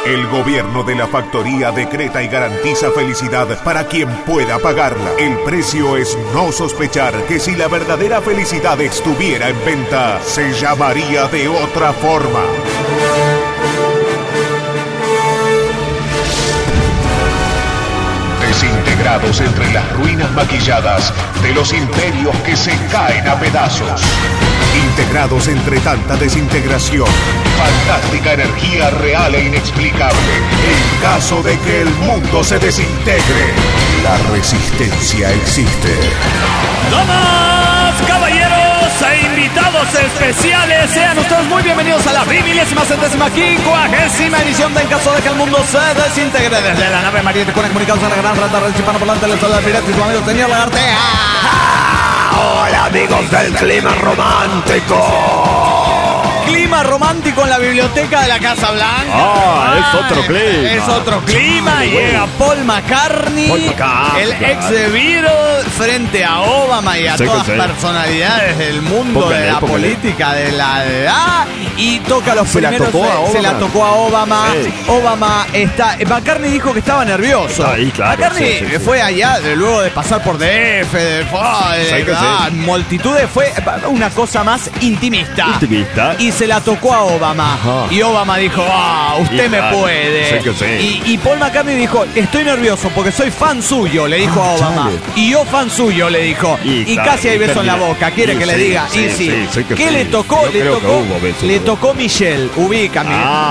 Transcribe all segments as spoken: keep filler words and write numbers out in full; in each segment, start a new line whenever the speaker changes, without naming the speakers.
El gobierno de la factoría decreta y garantiza felicidad para quien pueda pagarla. El precio es no sospechar que si la verdadera felicidad estuviera en venta, se llamaría de otra forma. Desintegrados entre las ruinas maquilladas de los imperios que se caen a pedazos. Integrados entre tanta desintegración, fantástica energía real e inexplicable. En caso de que el mundo se desintegre, la resistencia existe.
Damas, caballeros e invitados especiales, sean ustedes muy bienvenidos a la milésima centésima quincuagésima edición de En caso de que el mundo se desintegre. Desde la nave María con comunicados a la gran rata del Chipano por delante, les saluda el pirata y su amigo señor Lagartea.
Hola amigos del clima romántico.
Clima romántico en la biblioteca de la Casa Blanca.
Ah, es otro clima.
Es otro clima. Llega Paul McCartney,
Paul McCartney,
el ex de Beatles, frente a Obama y a
sí,
todas
sí.
personalidades del mundo
Póngale,
de la
póngale.
política de la edad. Y toca los
¿Se la
primeros.
tocó a
se,
Obama?
se la tocó a Obama.
Sí.
Obama está. McCartney dijo que estaba nervioso.
Ahí, claro,
McCartney
sí, sí, sí.
fue allá de, luego de pasar por D F, de, fue, de,
Sí, que
ah,
sí.
multitudes, fue una cosa más intimista.
Intimista.
Y se la tocó a Obama.
Ajá.
Y Obama dijo, ah, usted
Y
me
claro,
puede.
sí que sí.
Y, y Paul McCartney dijo, estoy nervioso porque soy fan suyo, le dijo a Obama.
chale.
Y yo fan suyo, le dijo. Y,
Y claro,
casi hay
y
beso en la
termina.
boca. ¿Quiere
Y
que le
sí,
diga?
sí,
y sí.
sí, sí que
¿Qué
sí.
le tocó?
Yo
le
creo que
tocó,
hubo beso,
le
¿no?
tocó Michelle. Ubícame.
Ah.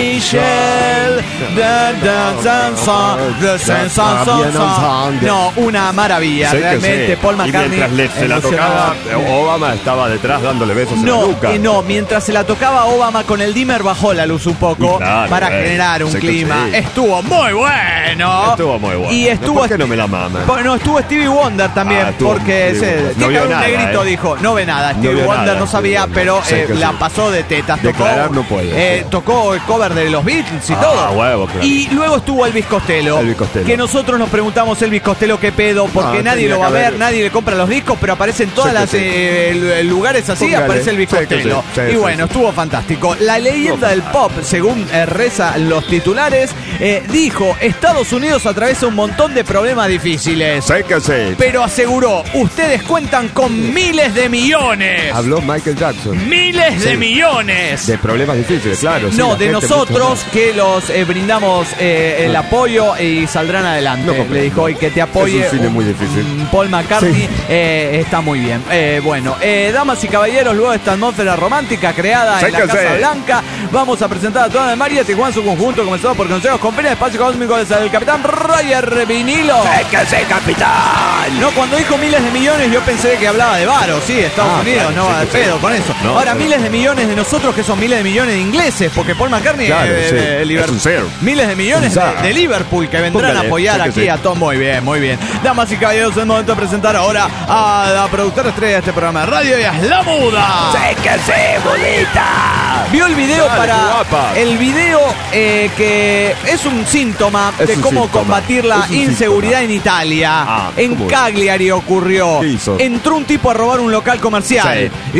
Michelle. Da, da, san, san, da, san, san, san, san. No, una maravilla.
Sí que
Realmente,
sí.
Paul
Y
McCartney.
mientras le- se la
emocionado.
tocaba, Obama estaba detrás dándole besos en la
No,
nuca.
eh, no, mientras se la tocaba Obama con el dimmer bajó la luz un poco
Y claro,
para
eh,
generar un
sé que
clima.
sí.
Estuvo muy bueno.
Estuvo muy bueno.
Y estuvo
¿Por qué no me la maman?
Bueno, estuvo Stevie Wonder también,
Ah, estuvo
porque
Stevie
se,
Wonder.
tiene
No
que
vio
haber un
nada,
negrito
eh.
dijo, no ve nada, Stevie
vio
Wonder
nada,
no sabía,
Stevie
pero
Wonder.
eh,
Sí que
la
sí.
pasó de tetas, tocó,
Declarar no puede,
eh,
sí.
tocó el cover de los Beatles y
Ah,
todo.
huevo, claro.
Y luego estuvo Elvis Costello,
Elvis Costello.
que nosotros nos preguntamos Elvis Costello qué pedo, porque
Ah,
nadie
tenía
lo va a
que
ver,
haber-
nadie le compra los discos, pero aparece en todas
Sí que
las
sí.
eh, lugares así,
Póngale.
aparece Elvis
Sí que
Costello.
sí, sí,
y
sí,
bueno,
sí.
estuvo fantástico. La leyenda del pop, según eh, reza los titulares, eh, dijo, Estados Unidos atraviesa un montón de problemas difíciles.
Sé que sí.
Pero aseguró, ustedes cuentan con miles de millones.
Habló Michael Jackson.
Miles de
Sí.
millones.
De problemas difíciles, claro. sí,
no,
la
de
gente
nosotros
mucho más.
que los eh, brindamos eh, el apoyo y saldrán adelante.
No comprendo.
Le dijo, y que te apoye.
Es un cine
un-
muy difícil.
un Paul McCartney
Sí.
eh, está muy bien. Eh, bueno, eh, damas y caballeros, luego de esta atmósfera romántica creada
Sí
en la
que
Casa
sí.
Blanca, vamos a presentar a toda la María Tijuana en su conjunto, comenzado por consejos, conferencia, espacio cósmico del capitán Roger Vinilo.
Sé que sí, capitán.
No, cuando dijo miles de millones yo pensé que hablaba de varos, sí, Estados
Ah,
Unidos,
claro,
no
sí,
va de
sí,
pedo
sí.
con eso.
No,
Ahora,
no.
miles de millones de nosotros que son miles de millones de ingleses, porque Paul McCartney
Claro,
eh,
sí,
de
es
Liverpool.
un ser.
Miles de millones
Un
de,
ser.
de Liverpool que vendrán
Póngale,
a apoyar
sí que
aquí
sí.
a Tom. Muy bien, muy bien. Damas y caballeros, es el momento de presentar ahora a la productora estrella de este programa de radio y es La Muda.
Sé que sí, bonita.
Vio el video
Dale,
para
guapa.
el video eh, que es un síntoma
Es
de
un
cómo
síntoma.
combatir la
Es un
inseguridad
síntoma.
en Italia.
Ah,
en
¿cómo?
Cagliari ocurrió.
¿Qué hizo?
Entró un tipo a robar un local comercial
Sí.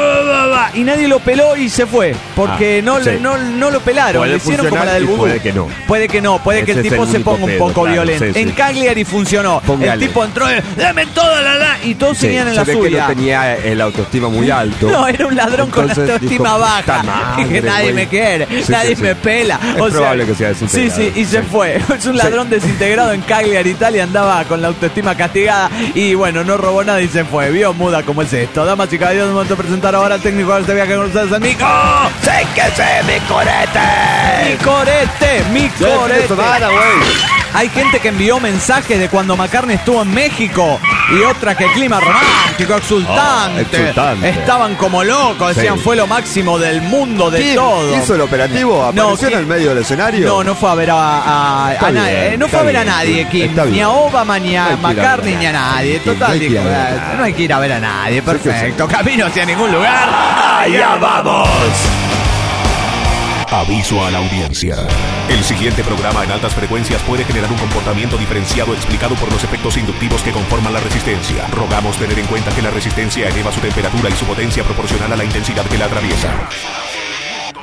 y, y nadie lo peló y se fue porque
Ah,
no,
sí.
no, no lo pelaron.
Puede
Le hicieron como la del
funcionar y
vudú.
puede que no.
Puede que no, puede que el
Ese es
tipo
el
se
único
ponga un
pedo,
poco
claro,
violento.
sí,
En
sí.
Cagliari funcionó.
Póngale.
El tipo entró, deme toda la la y todos
Sí,
seguían en
se
la
ve que
suya.
no tenía el autoestima muy alto.
No, era un ladrón
Entonces
con autoestima
dijo,
baja.
"Puta madre,
que nadie
güey".
me quiere,
Sí,
nadie
sí, sí.
me pela.
Es probable que sea
Sí,
desintegrado.
sí, y se
Sí.
fue. Es un ladrón desintegrado en Cagliari, Italia. Andaba con la autoestima castigada y bueno, no robó nada y se fue. Vio muda como es esto. Damas y caballeros, es momento de presentar ahora al técnico de este viaje con ustedes, el Mico.
Sé que sí, mi corete.
Mi corete, mi corete.
semana, güey.
Hay gente que envió mensajes de cuando McCartney estuvo en México y otra que clima romántico, exultante.
Oh, exultante.
Estaban como locos, decían
Sí.
fue lo máximo del mundo, de
¿Quién
todo.
hizo el operativo?
No,
¿Apareció en
¿quién?
el medio del escenario?
No, no fue a ver a, a- a
Está
nadie.
bien,
eh, no fue
está
a ver a
bien,
nadie, Kim.
está
Ni
bien.
a Obama, ni a
No hay que ir a ver a
McCartney, ni a nadie.
nadie,
Total,
no hay que ir
dijo,
a ver a
eh,
nadie.
no hay que ir a ver a nadie.
Sí que sí.
Perfecto. Camino hacia ningún lugar.
¡Allá vamos!
Aviso a la audiencia. El siguiente programa en altas frecuencias puede generar un comportamiento diferenciado explicado por los efectos inductivos que conforman la resistencia. Rogamos tener en cuenta que la resistencia eleva su temperatura y su potencia proporcional a la intensidad que la atraviesa.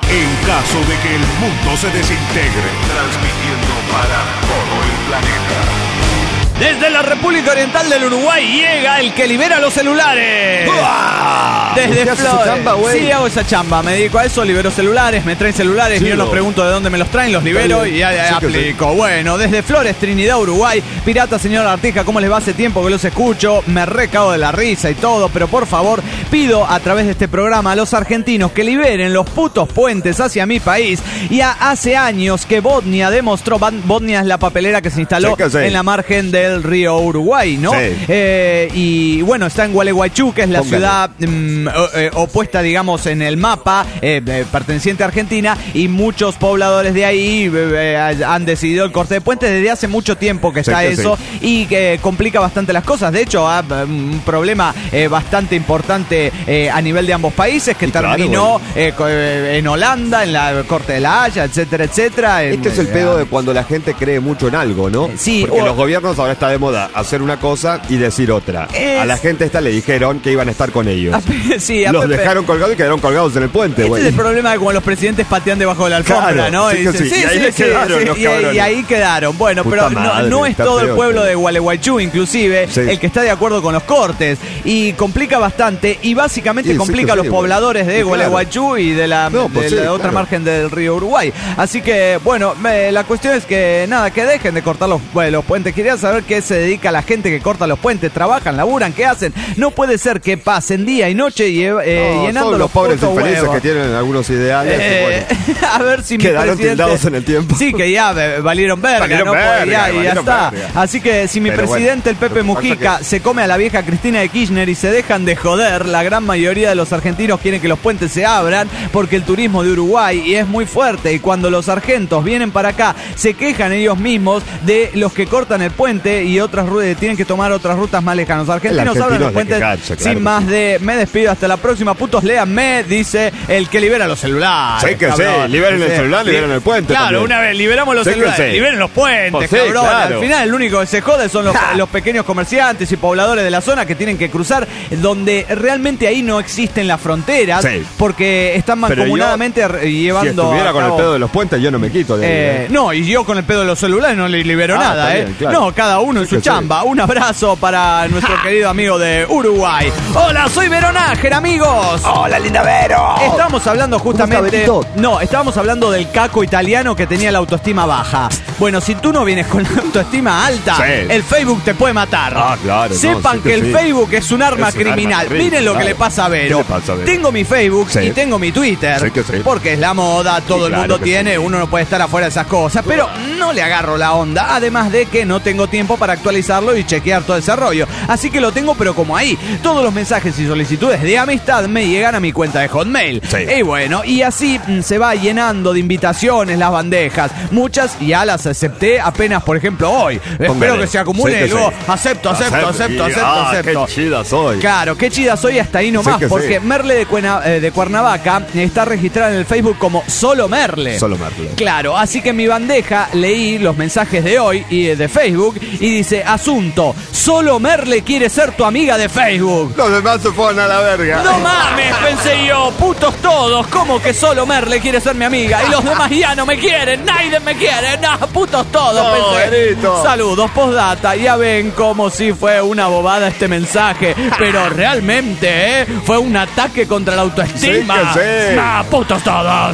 En caso de que el mundo se desintegre, transmitiendo para todo el planeta.
Desde la República Oriental del Uruguay llega el que libera los celulares.
¡Uah!
Desde
¿Usted hace su
Flores.
chamba, güey?
Sí, hago esa chamba. Me dedico a eso, libero celulares, me traen celulares.
Sí,
yo
lo-
los pregunto de dónde me los traen, los libero
Está bien.
y ya, ya
Sí que
aplico. Bueno, desde Flores, Trinidad, Uruguay. Pirata, señor Artija, ¿cómo les va? Hace tiempo que los escucho. Me recago de la risa y todo. Pero por favor, pido a través de este programa a los argentinos que liberen los putos puentes hacia mi país. Ya hace años que Botnia demostró. Ban- Botnia es la papelera que se instaló
Sí que sí.
en la margen del río Uruguay, ¿no?
Sí.
Eh, y bueno, está en Gualeguaychú, que es la
Póngale.
ciudad mm, o- eh, opuesta, digamos, en el mapa, eh, eh, perteneciente a Argentina, y muchos pobladores de ahí eh, eh, han decidido el corte de puentes desde hace mucho tiempo que
Sí
está
que
eso,
sí.
y que complica bastante las cosas. De hecho, hay un problema eh, bastante importante eh, a nivel de ambos países que
Y claro,
terminó eh, co- eh, en Holanda, en la Corte de la Haya, etcétera, etcétera. en-
Este es el
eh,
pedo de cuando la gente cree mucho en algo, ¿no?
Sí,
Porque
o-
los gobiernos ahora está de moda hacer una cosa y decir otra.
Es-
A la gente esta le dijeron que iban a estar con ellos.
a Pe- sí, a
Los
Pepe-
dejaron colgados y quedaron colgados en el puente,
Este
güey.
es el problema de cuando los presidentes patean debajo de la alfombra,
Claro,
¿no?
sí que
dicen,
sí. Y ahí quedaron los
y, ahí-
cabrones.
y ahí quedaron. Bueno,
Puta
pero no,
madre,
no es
está
todo el
feo,
pueblo
sí.
de Gualeguaychú, inclusive,
Sí.
el que está de acuerdo con los cortes. Y complica bastante, y básicamente
Sí, sí
complica
que
a los
sí, güey.
pobladores de
Sí, claro.
Gualeguaychú y de la,
No, pues
de
sí,
la otra
claro.
margen del río Uruguay. Así que, bueno, me- la cuestión es que, nada, que dejen de cortar los, bueno, los puentes. Quería saber qué se dedica la gente que corta los puentes. ¿Trabajan, laburan, qué hacen? No puede ser que pasen día y noche y, eh,
No,
llenando
son los pobres
putos
infelices
huevos.
que tienen algunos ideales. y
Eh,
bueno.
a ver si mi
Quedaron
presidente...
tildados en el tiempo.
Sí, que ya eh, valieron verga,
Valieron
¿no? Pues
verga,
ya, y ya
valieron
está.
verga.
Así que si mi
Pero
presidente,
bueno,
el Pepe
lo que pasa
Mujica,
que-
se come a la vieja Cristina de Kirchner y se dejan de joder, la gran mayoría de los argentinos quieren que los puentes se abran porque el turismo de Uruguay y es muy fuerte, y cuando los argentos vienen para acá se quejan ellos mismos de los que cortan el puente y otras rutas, tienen que tomar otras rutas más lejanas. Los argentinos
argentino
abren los
es de
puentes
quejarse, claro
sin
que
más
sí.
de me despido, hasta la próxima, putos, léanme, dice el que libera los celulares.
Sí que sí,
cabrón.
liberen el
Sí.
celular, liberen el puente
Claro,
también.
una vez liberamos los
Sí que
celulares,
sí.
liberen los puentes,
Pues sí,
cabrón.
claro.
Al final el único que se jode son los, los pequeños comerciantes y pobladores de la zona que tienen que cruzar, donde realmente ahí no existen las fronteras,
Sí.
porque están
Pero yo,
mancomunadamente re-
Si
llevando
estuviera
a
con el
cabo-
pedo de los puentes, yo no me quito de ahí,
eh,
¿eh?
no, y yo con el pedo de los celulares no le libero
Ah,
nada,
está
¿eh?
bien, claro.
No, cada uno en
Sí
su
que sí.
chamba. Un abrazo para nuestro querido amigo de Uruguay. Hola, soy Veronáger, amigos.
¡Hola, linda Vero!
Estábamos hablando justamente.
Berito?
No, estábamos hablando del caco italiano que tenía la autoestima baja. Bueno, si tú no vienes con la autoestima alta,
Sí.
el Facebook te puede matar.
Ah, claro, no,
Sepan
sí
que,
que
el
sí.
Facebook es un arma
Es un
criminal.
arma terrible,
Miren lo que
claro.
le pasa a Vero.
¿Qué le pasa a Vero?
Tengo mi Facebook
Sí.
y tengo mi Twitter.
Sí que sí.
Porque es la moda, todo
Sí,
el
claro
mundo
que
tiene,
sí.
uno no puede estar afuera de esas cosas. Pero no le agarro la onda. Además de que no tengo tiempo para actualizarlo y chequear todo ese rollo. Así que lo tengo, pero como ahí. Todos los mensajes y solicitudes de amistad me llegan a mi cuenta de Hotmail.
Sí.
Y bueno, y así mm, se va llenando de invitaciones las bandejas. Muchas ya las acepté apenas, por ejemplo, hoy. Espero
Póngale.
que se acumule.
Sí que
y luego
sí.
acepto, acepto, acepto,
Acepto,
acepto,
ah,
acepto.
qué chida soy.
Claro, qué chida soy hasta ahí nomás,
Sí que
porque
sí.
Merle de, Cuena- eh, de Cuernavaca está registrada en el Facebook como Solo Merle.
Solo Merle.
Claro, así que en mi bandeja leí los mensajes de hoy y eh, de Facebook y dice, asunto, Solo Merle quiere ser tu amiga de Facebook.
Los demás se fueron a la verga.
No mames, pensé yo, putos todos, ¿cómo que solo Merle quiere ser mi amiga? Y los demás ya no me quieren, nadie me quiere, no, putos todos,
No,
pensé.
Berito.
Saludos, postdata, ya ven como si fue una bobada este mensaje, pero realmente, ¿eh? Fue un ataque contra la autoestima.
Sí que sí.
Nah, putos todos.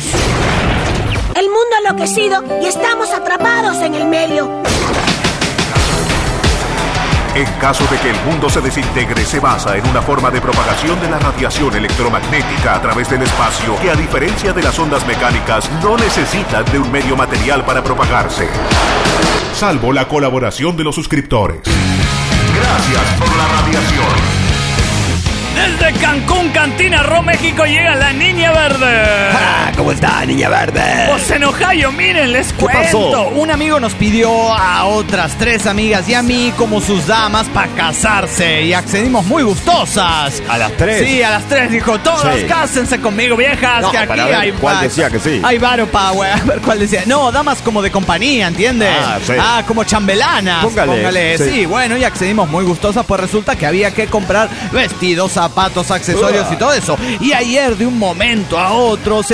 El mundo ha enloquecido y estamos atrapados en el medio.
En caso de que el mundo se desintegre, se basa en una forma de propagación de la radiación electromagnética a través del espacio que, a diferencia de las ondas mecánicas, no necesitan de un medio material para propagarse. Salvo la colaboración de los suscriptores. Gracias por la radiación.
Desde Cancún, Cantina Roo, México, llega la Niña Verde.
Ah, ¿cómo está, niña verde?
Pues en Ohio, miren, les
¿Qué
cuento.
pasó?
Un amigo nos pidió a otras tres amigas y a mí como sus damas para casarse y accedimos muy gustosas.
¿A las tres?
Sí, a las tres dijo, todas
Sí.
cásense conmigo, viejas,
No,
que aquí
para ver
hay
cuál
va-
decía que sí.
Hay varo pa, güey, a ver cuál decía. No, damas como de compañía, ¿entiendes?
Ah, sí.
Ah, como chambelanas.
Póngale,
sí.
sí.
bueno, y accedimos muy gustosas, pues resulta que había que comprar vestidos, zapatos, accesorios
Uah.
y todo eso. Y ayer de un momento a otro se le ocurrió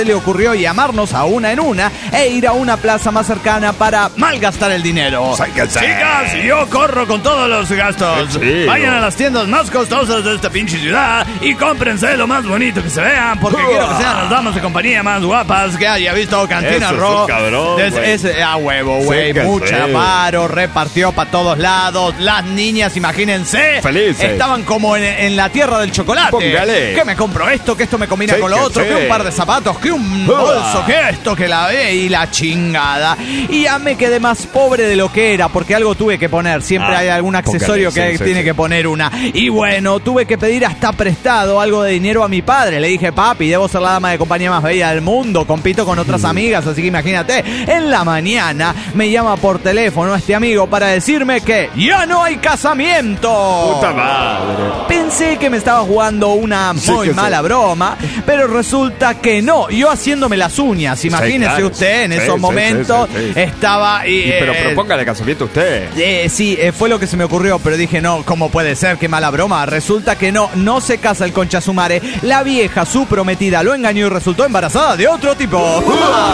novio y amarnos a una en una e ir a una plaza más cercana para malgastar el dinero.
Sáquense.
Chicas, yo corro con todos los gastos.
Sí,
Vayan
no.
a las tiendas más costosas de esta pinche ciudad y cómprense lo más bonito que se vean, porque
Uah.
quiero que sean las damas de compañía más guapas que haya visto Cantina
Eso es
Rock.
un cabrón,
Es-
güey.
es- a huevo, güey.
Sáquense.
Mucha varo, repartió para todos lados. Las niñas, imagínense,
Felices.
estaban como en, en la tierra del chocolate.
Póngale.
Que me compro esto, que esto me combina con lo
Sáquense.
otro, que un par de zapatos, que un
Uah.
bolso, que esto, que la ve y la chingada. Y ya me quedé más pobre de lo que era, porque algo tuve que poner. Siempre
Ah,
hay algún accesorio
póngale,
que
sí, sí,
tiene
sí.
que poner una. Y bueno, tuve que pedir hasta prestado algo de dinero a mi padre. Le dije, papi, debo ser la dama de compañía más bella del mundo. Compito con otras amigas, así que imagínate. En la mañana me llama por teléfono este amigo para decirme que ya no hay casamiento.
Puta madre.
Pensé que me estaba jugando una
Sí,
muy
que
mala
sí.
broma, pero resulta que no. Yo haciéndome las uñas, imagínese
claro.
usted, en
Sí,
esos
sí,
momentos
sí, sí, sí.
estaba... Y,
Y, pero
eh,
propóngale casamiento a usted.
eh, sí, eh, fue lo que se me ocurrió, pero dije, no, ¿cómo puede ser? Qué mala broma. Resulta que no, no se casa el concha su madre. La vieja, su prometida, lo engañó y resultó embarazada de otro tipo.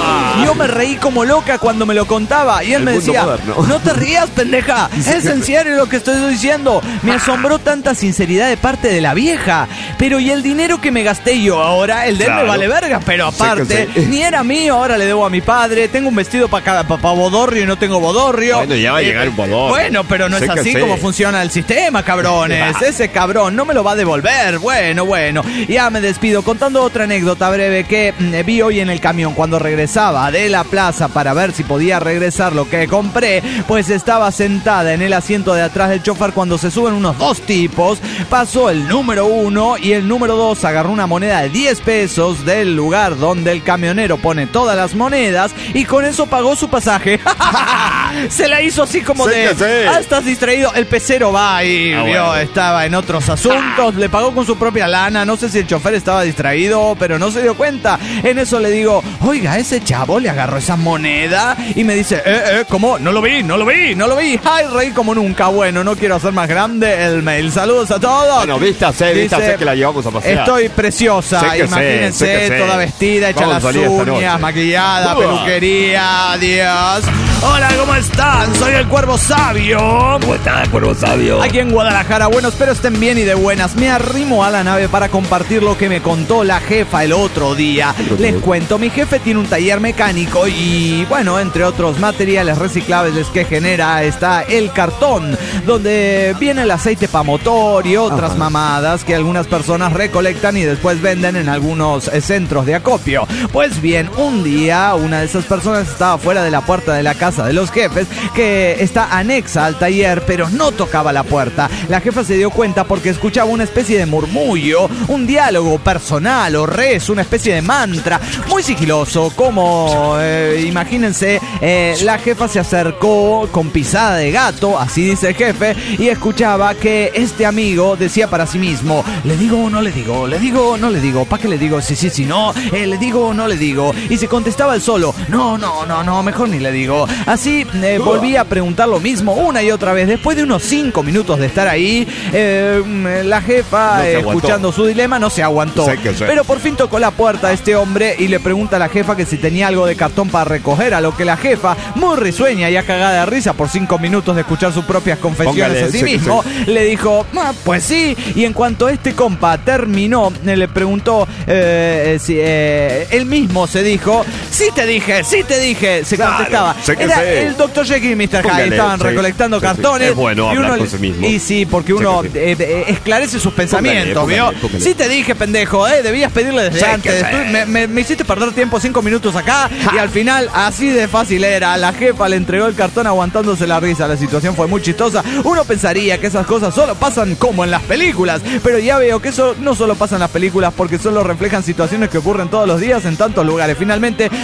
Y yo me reí como loca cuando me lo contaba. Y él
El
me
mundo
decía,
moderno.
no te rías, pendeja. Es en serio lo que estoy diciendo. Me asombró tanta sinceridad de parte de la vieja. Pero ¿y el dinero que me gasté yo ahora? El de él me
Claro.
vale verga. Pero
Sí,
aparte,
que sí.
ni era mío, ahora le debo a mi padre. Tengo un vestido para pa, pa bodorrio y no tengo bodorrio.
Bueno, ya va a llegar un bodorrio.
Bueno, pero no
Sí
es
que
así
sí.
como funciona el sistema, cabrones.
Ah.
Ese cabrón no me lo va a devolver. Bueno, bueno. Ya me despido contando otra anécdota breve que mm, vi hoy en el camión cuando regresaba de la plaza para ver si podía regresar lo que compré. Pues estaba sentada en el asiento de atrás del chofer cuando se suben unos dos tipos. Pasó el número uno y el número dos agarró una moneda de diez pesos del lugar donde el camionero pone todas las monedas y con eso pagó su pasaje. Se la hizo así como
Sí
de...
que sí.
"Ah, estás distraído". El pecero va y
Ah,
vio,
bueno.
estaba en otros asuntos, le pagó con su propia lana. No sé si el chofer estaba distraído, pero no se dio cuenta. En eso le digo, oiga, ese chavo le agarró esa moneda y me dice, eh, eh, ¿cómo? No lo vi, no lo vi, no lo vi. Ay, reí como nunca. Bueno, no quiero hacer más grande el mail. Saludos a todos.
Bueno, vístase,
Dice,
vístase que la llevamos a pasear.
Estoy preciosa,
Sé que sé,
imagínense,
sé que sé.
toda vestida, hecha
Vamos
las
a salir esta
uñas,
noche.
maquillada,
Uah.
peluquería, adiós. Hola, ¿cómo están? Soy el Cuervo Sabio.
¿Cómo está, Cuervo Sabio?
Aquí en Guadalajara, bueno, espero estén bien y de buenas. Me arrimo a la nave para compartir lo que me contó la jefa el otro día. Les cuento, mi jefe tiene un taller mecánico y, bueno, entre otros materiales reciclables que genera está el cartón, donde viene el aceite para motor y otras
Ajá.
mamadas que algunas personas recolectan y después venden en algunos eh, centros de acopio. Pues bien, un día una de esas personas estaba fuera de la puerta de la casa de los jefes, que está anexa al taller, pero no tocaba la puerta. La jefa se dio cuenta porque escuchaba una especie de murmullo, un diálogo personal o res, una especie de mantra, muy sigiloso, como, eh, imagínense, eh, la jefa se acercó con pisada de gato, así dice el jefe, y escuchaba que este amigo decía para sí mismo, ¿le digo o no le digo? ¿Le digo o no le digo? ¿Para qué le digo? Sí, sí, sí, no, eh, ¿le digo o no le digo? Y se contestaba él solo, no, no, no, no, mejor ni le digo. Así eh, volví a preguntar lo mismo una y otra vez. Después de unos cinco minutos de estar ahí, eh, la jefa,
No se
eh,
aguantó.
escuchando su dilema, no se aguantó.
Sé que sé.
Pero por fin tocó la puerta a este hombre y le pregunta a la jefa que si tenía algo de cartón para recoger, a lo que la jefa, muy risueña y a cagada de risa por cinco minutos de escuchar sus propias confesiones
Póngale,
a sí
sé que
mismo, le dijo, "Ah, pues sí". Y en cuanto este compa terminó, eh, le preguntó eh, eh, si eh, él mismo se dijo, sí te dije, sí te dije, se
Claro,
contestaba.
sé que
Era
sé.
el doctor Jekyll y mister Hyde,
Póngale,
estaban
sí,
recolectando
sí, sí.
cartones.
Es bueno
y
hablar
uno,
con sí mismo.
Y sí, porque
Sé
uno
que sí.
eh, eh, esclarece sus pensamientos,
Póngale,
¿vio?
póngale, póngale.
Sí te dije, pendejo, eh, debías pedirle desde
Sé que
antes.
sé.
Tú Me, me- me hiciste perder tiempo cinco minutos acá y al final así de fácil era. La jefa le entregó el cartón aguantándose la risa. La situación fue muy chistosa. Uno pensaría que esas cosas solo pasan como en las películas, pero ya veo que eso no solo pasa en las películas porque solo reflejan situaciones que ocurren todos los días en tantos lugares. Finalmente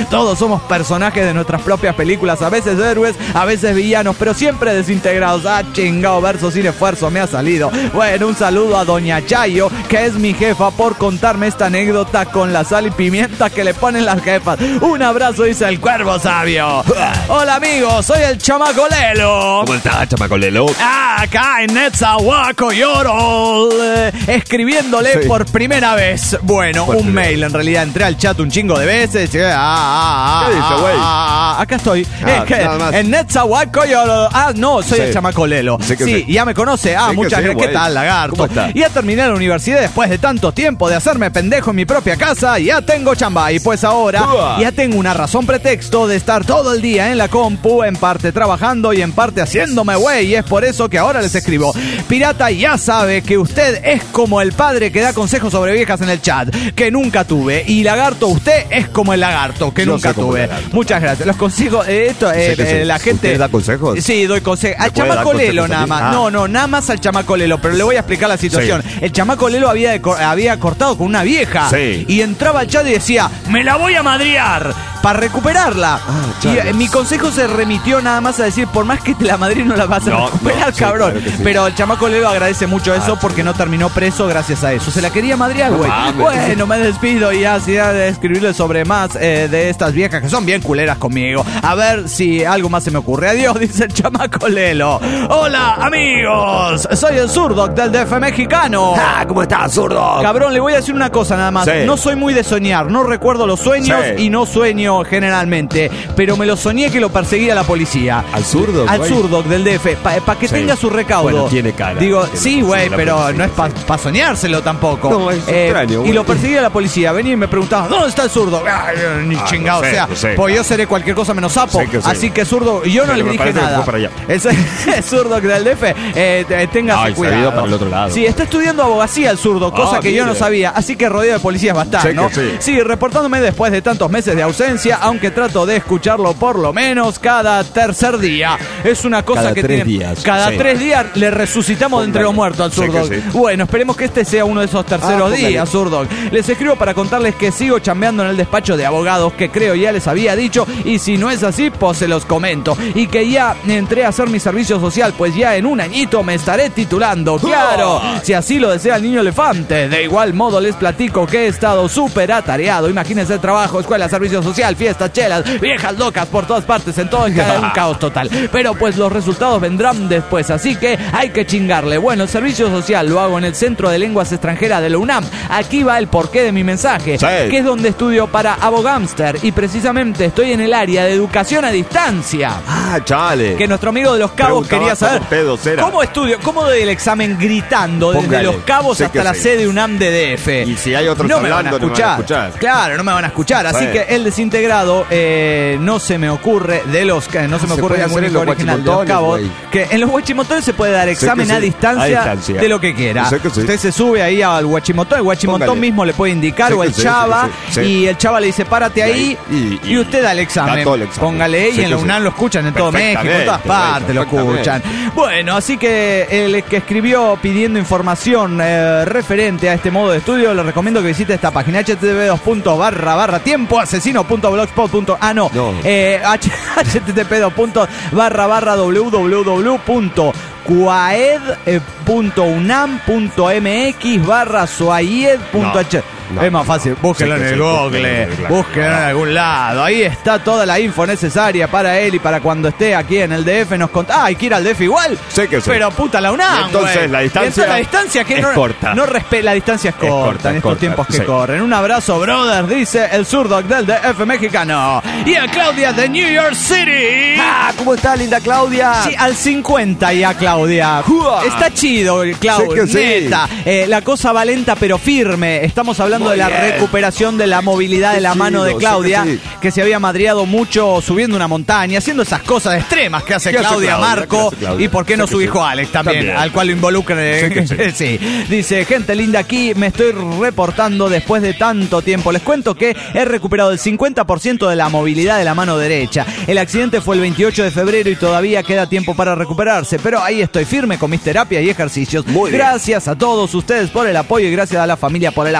Todos somos personajes de nuestras propias películas, a veces héroes, a veces villanos, pero siempre desintegrados. Ah, chingado, verso sin esfuerzo me ha salido. Bueno, un saludo a Doña Chayo, que es mi jefa, por contarme esta anécdota con la sal y pimienta que le ponen las jefas. Un abrazo, dice el Cuervo Sabio. Hola amigos, soy el Chamaco Lelo.
¿Cómo estás, Chamaco Lelo?
Ah, acá en Netzahuaco Yorol, eh, escribiéndole sí. por primera vez. Bueno, por un primera. mail, en realidad entré al chat un chingo de veces. Ah, ah, ah,
¿Qué dice, güey?
Ah, acá estoy.
Ah,
es que en Netzahuaco Yorol. Ah, no, soy sí. el Chamaco Lelo. Sí, sí, ya me conoce. Ah, sí muchas gracias. Sí, ¿qué tal, lagarto? ¿Cómo está? Ya terminé la universidad después de tanto tiempo de hacerme pendejo en mi propia casa. Ya tengo chamba y pues ahora uh. ya tengo una razón pretexto de estar todo el día en la compu, en parte trabajando y en parte haciéndome güey. Y es por eso que ahora les escribo. Pirata ya sabe que usted es como el padre que da consejos sobre viejas en el chat, que nunca tuve. Y lagarto, usted es como el lagarto, que Yo nunca tuve. Lagarto, Muchas gracias. Los consejos, eh, esto, eh, eh, sí. la gente...
¿Usted da consejos?
Sí, doy consejos. Al Chamaco Lelo nada más. Ah. No, no, nada más al Chamaco Lelo, pero le voy a explicar la situación. Sí. El Chamaco Lelo había, había cortado con una vieja sí. y entraba al chat y decía, me la voy a madrear para recuperarla. Ah, y eh, mi consejo se remitió nada más a decir, por más que te la madrís no la vas a no, recuperar, no, cabrón. Sí, claro sí. Pero el Chamaco Lelo agradece mucho eso ah, porque sí. no terminó preso gracias a eso. Se la quería madrear, güey. Ah, bueno, me despido y así de escribirle sobre más eh, de estas viejas que son bien culeras conmigo. A ver si algo más se me ocurre. Adiós, dice el Chamaco Lelo. Hola, amigos. Soy el Zurdo del D F mexicano.
Ah, ¿cómo estás, Zurdo?
Cabrón, le voy a decir una cosa nada más. Sí. No soy muy de soñar. No recuerdo los sueños sí. y no sueño generalmente. Pero me lo soñé que lo perseguía la policía.
¿Al Zurdo?
Al Zurdo del D F. Para pa que sí. tenga su recaudo.
Bueno, tiene cara.
Digo, sí, güey, pero no es para pa soñárselo tampoco.
No, es eh, extraño.
Y lo perseguía la policía. Venía y me preguntaba, ¿dónde está el Zurdo? Ay, ni ah, chingado, no sé, o sea, no sé, pues yo seré cualquier cosa menos sapo. Que sí. Así que Zurdo, yo no pero le dije nada. Ese Zurdo del D F, eh, tenga
Ay, cuidado. Para el otro lado.
Sí, está estudiando abogacía el Zurdo, cosa ah, que mire. yo no sabía. Así que rodeado de policías bastante, sí, ¿no? Sí. sí, reportándome después de tantos meses de ausencia, aunque trato de escucharlo por lo menos cada tercer día. Es una cosa
cada
que
tres
tiene.
Días.
Cada
sí.
tres días le resucitamos de entre los muertos al Zurdo. Sí, sí. Bueno, esperemos que este sea uno de esos terceros ah, días, Zurdo. Les escribo para contarles que sigo chambeando en el despacho de abogados, que creo ya les había dicho, y si no es así, pues se los comento. Y que ya entré a hacer mi servicio social, pues ya en un añito me estaré titulando. Claro, si así lo desea el niño elefante. De igual modo les platico que he estado súper atareado. Imagínense trabajo, escuela, servicio social, fiestas, chelas, viejas locas por todas partes, en todo el ca- un caos total. Pero pues los resultados vendrán después, así que hay que chingarle. Bueno, el servicio social lo hago en el Centro de Lenguas Extranjeras de la UNAM. Aquí va el porqué de mi mensaje, sí. que es donde estudio para Abogamster, y precisamente estoy en el área de educación a distancia.
Ah, chale.
Que nuestro amigo de Los Cabos quería saber cómo estudio, cómo doy el examen gritando desde Póngale. Los Cabos sé hasta la sí. sede UNAM de D F.
Y si hay otros
no
hablando,
me van a escuchar.
No me van a escuchar.
Claro, no me van a escuchar. Así sí. que el desintegrado eh, no se me ocurre de los que no se me se ocurre el único original de Los Cabos. Wey. Que en los huachimotones se puede dar examen a, sí. distancia a distancia de lo que quiera. Sí. Usted se sube ahí al huachimotón, el huachimotón Póngale. mismo le puede indicar sí, o el sí, chava sí, sí, sí. y el chava le dice párate ahí y, y, y usted da el examen. Da el examen. Póngale sí, y en la UNAM sí. lo escuchan en todo México, en todas partes lo escuchan. Bueno, así que el que escribió pidiendo información eh, referente a este modo de estudio, le recomiendo que visite esta página h t t p dos punto barra barra tiempo asesino punto blogspot punto ah no, no. Eh, h t t p dos punto barra barra w w w punto cuaed punto unam punto m x barra suayed punto h. No, es más fácil, búsquelo sí, en el sí, Google, claro, búsquelo claro. en algún lado. Ahí está toda la info necesaria para él y para cuando esté aquí en el D F nos contá. Ah, hay que ir al D F igual.
Sé que sí.
Pero puta la UNAM,
entonces wey. la distancia, entonces,
la distancia que
es
no,
corta.
No respe- la distancia es corta, es corta en estos corta, tiempos que sí. corren. Un abrazo, brother, dice el Zurdo del D F mexicano. Y a Claudia de New York City.
Ah, ¿cómo está, linda Claudia?
Sí, al cincuenta ya, Claudia. Uah. Está chido, Claudia. Neta. Sí. Eh, la cosa va lenta pero firme. Estamos hablando Muy de la bien. recuperación de la movilidad Qué de la chido, mano de Claudia, sí que, sí. que se había madreado mucho subiendo una montaña, haciendo esas cosas extremas que hace Claudia, Claudia Marco, hace Claudia? Y por qué no sé su hijo sí. Alex también, también, al cual lo involucra. Sí, sí. sí. Dice, gente linda, aquí me estoy reportando después de tanto tiempo. Les cuento que he recuperado el cincuenta por ciento de la movilidad de la mano derecha. El accidente fue el veintiocho de febrero y todavía queda tiempo para recuperarse, pero ahí estoy firme con mis terapias y ejercicios. Muy gracias bien. a todos ustedes por el apoyo y gracias a la familia por el aguante.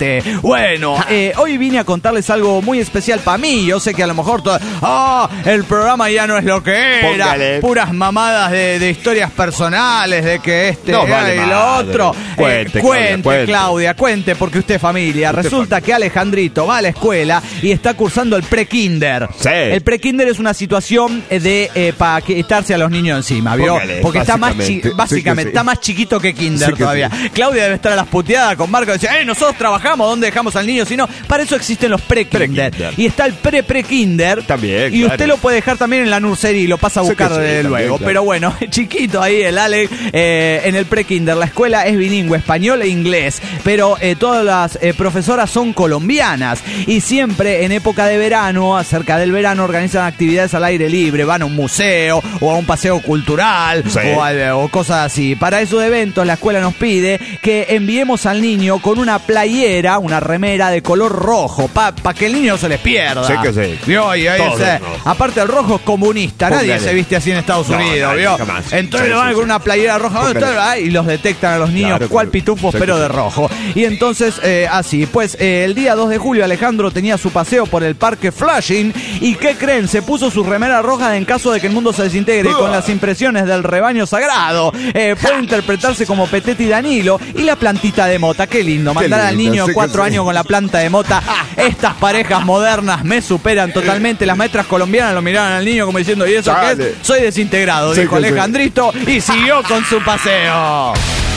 Exactamente. Bueno, eh, hoy vine a contarles algo muy especial para mí. Yo sé que a lo mejor todo, ah, el programa ya no es lo que era.
Póngale.
Puras mamadas de, de historias personales, de que este
No vale
y lo
madre.
otro.
Cuente,
Eh,
Claudia,
cuente,
cuente.
Claudia, cuente, porque usted es familia.
Usted
Resulta que Alejandrito va a la escuela y está cursando el pre-kinder.
Sí.
El pre-kinder es una situación de eh, para quitarse a los niños encima, ¿vio?
Póngale,
Porque está más, chi-
básicamente.
básicamente,
Sí que sí.
está más chiquito que kinder
Sí que
todavía.
sí.
Claudia debe estar a las puteadas con Marco y dice, ¡eh, nosotros trabajamos! ¿Dónde dejamos al niño? Si no, para eso existen los pre-kinder.
Pre-kinder.
Y está el pre-pre-kinder.
También,
Y
claro.
usted lo puede dejar también en la nursería y lo pasa a
Sí
buscar
que sí,
eh,
también,
luego.
claro.
Pero bueno, chiquito ahí el Ale eh, en el pre-kinder. La escuela es bilingüe, español e inglés. Pero eh, todas las eh, profesoras son colombianas. Y siempre en época de verano, acerca del verano, organizan actividades al aire libre. Van a un museo o a un paseo cultural
Sí.
o, a- o cosas así. Para esos eventos la escuela nos pide que enviemos al niño con una playera, una remera de color rojo, para pa que el niño no se les pierda.
Sí que sí.
¿Vio? Y ahí
Todo
se-
rojo.
aparte el rojo es comunista, nadie
Póngale.
se viste así en Estados
No,
Unidos,
nadie,
¿vio?
jamás.
Entonces
Sí,
le van
sí,
con
sí.
una playera roja,
Póngale.
entonces, ah, y los detectan a los niños
Claro,
cual
claro.
pitufos,
Sí,
pero
sí,
de
sí.
rojo. Y entonces, eh, así, pues eh, el día dos de julio Alejandro tenía su paseo por el parque Flushing y ¿qué creen? Se puso su remera roja en caso de que el mundo se desintegre con las impresiones del rebaño sagrado. Eh, puede interpretarse como Petete y Danilo y la plantita de mota. Qué lindo, mandar al
lindo,
niño
sí que
cuatro
sí.
años con la planta de mota. Estas parejas modernas me superan totalmente. Las maestras colombianas lo miraban al niño como diciendo, ¿y eso qué
Dale.
es? Soy desintegrado,
Sí
dijo
que sí.
Alejandrito y siguió con su paseo.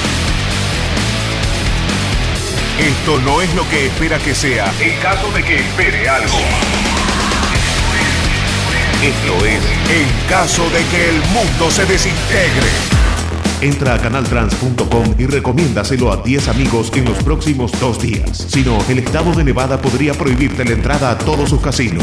Esto no es lo que espera que sea en caso de que espere algo. Esto es en caso de que el mundo se desintegre. Entra a canal trans punto com y recomiéndaselo a diez amigos en los próximos dos días. Si no, el estado de Nevada podría prohibirte la entrada a todos sus casinos.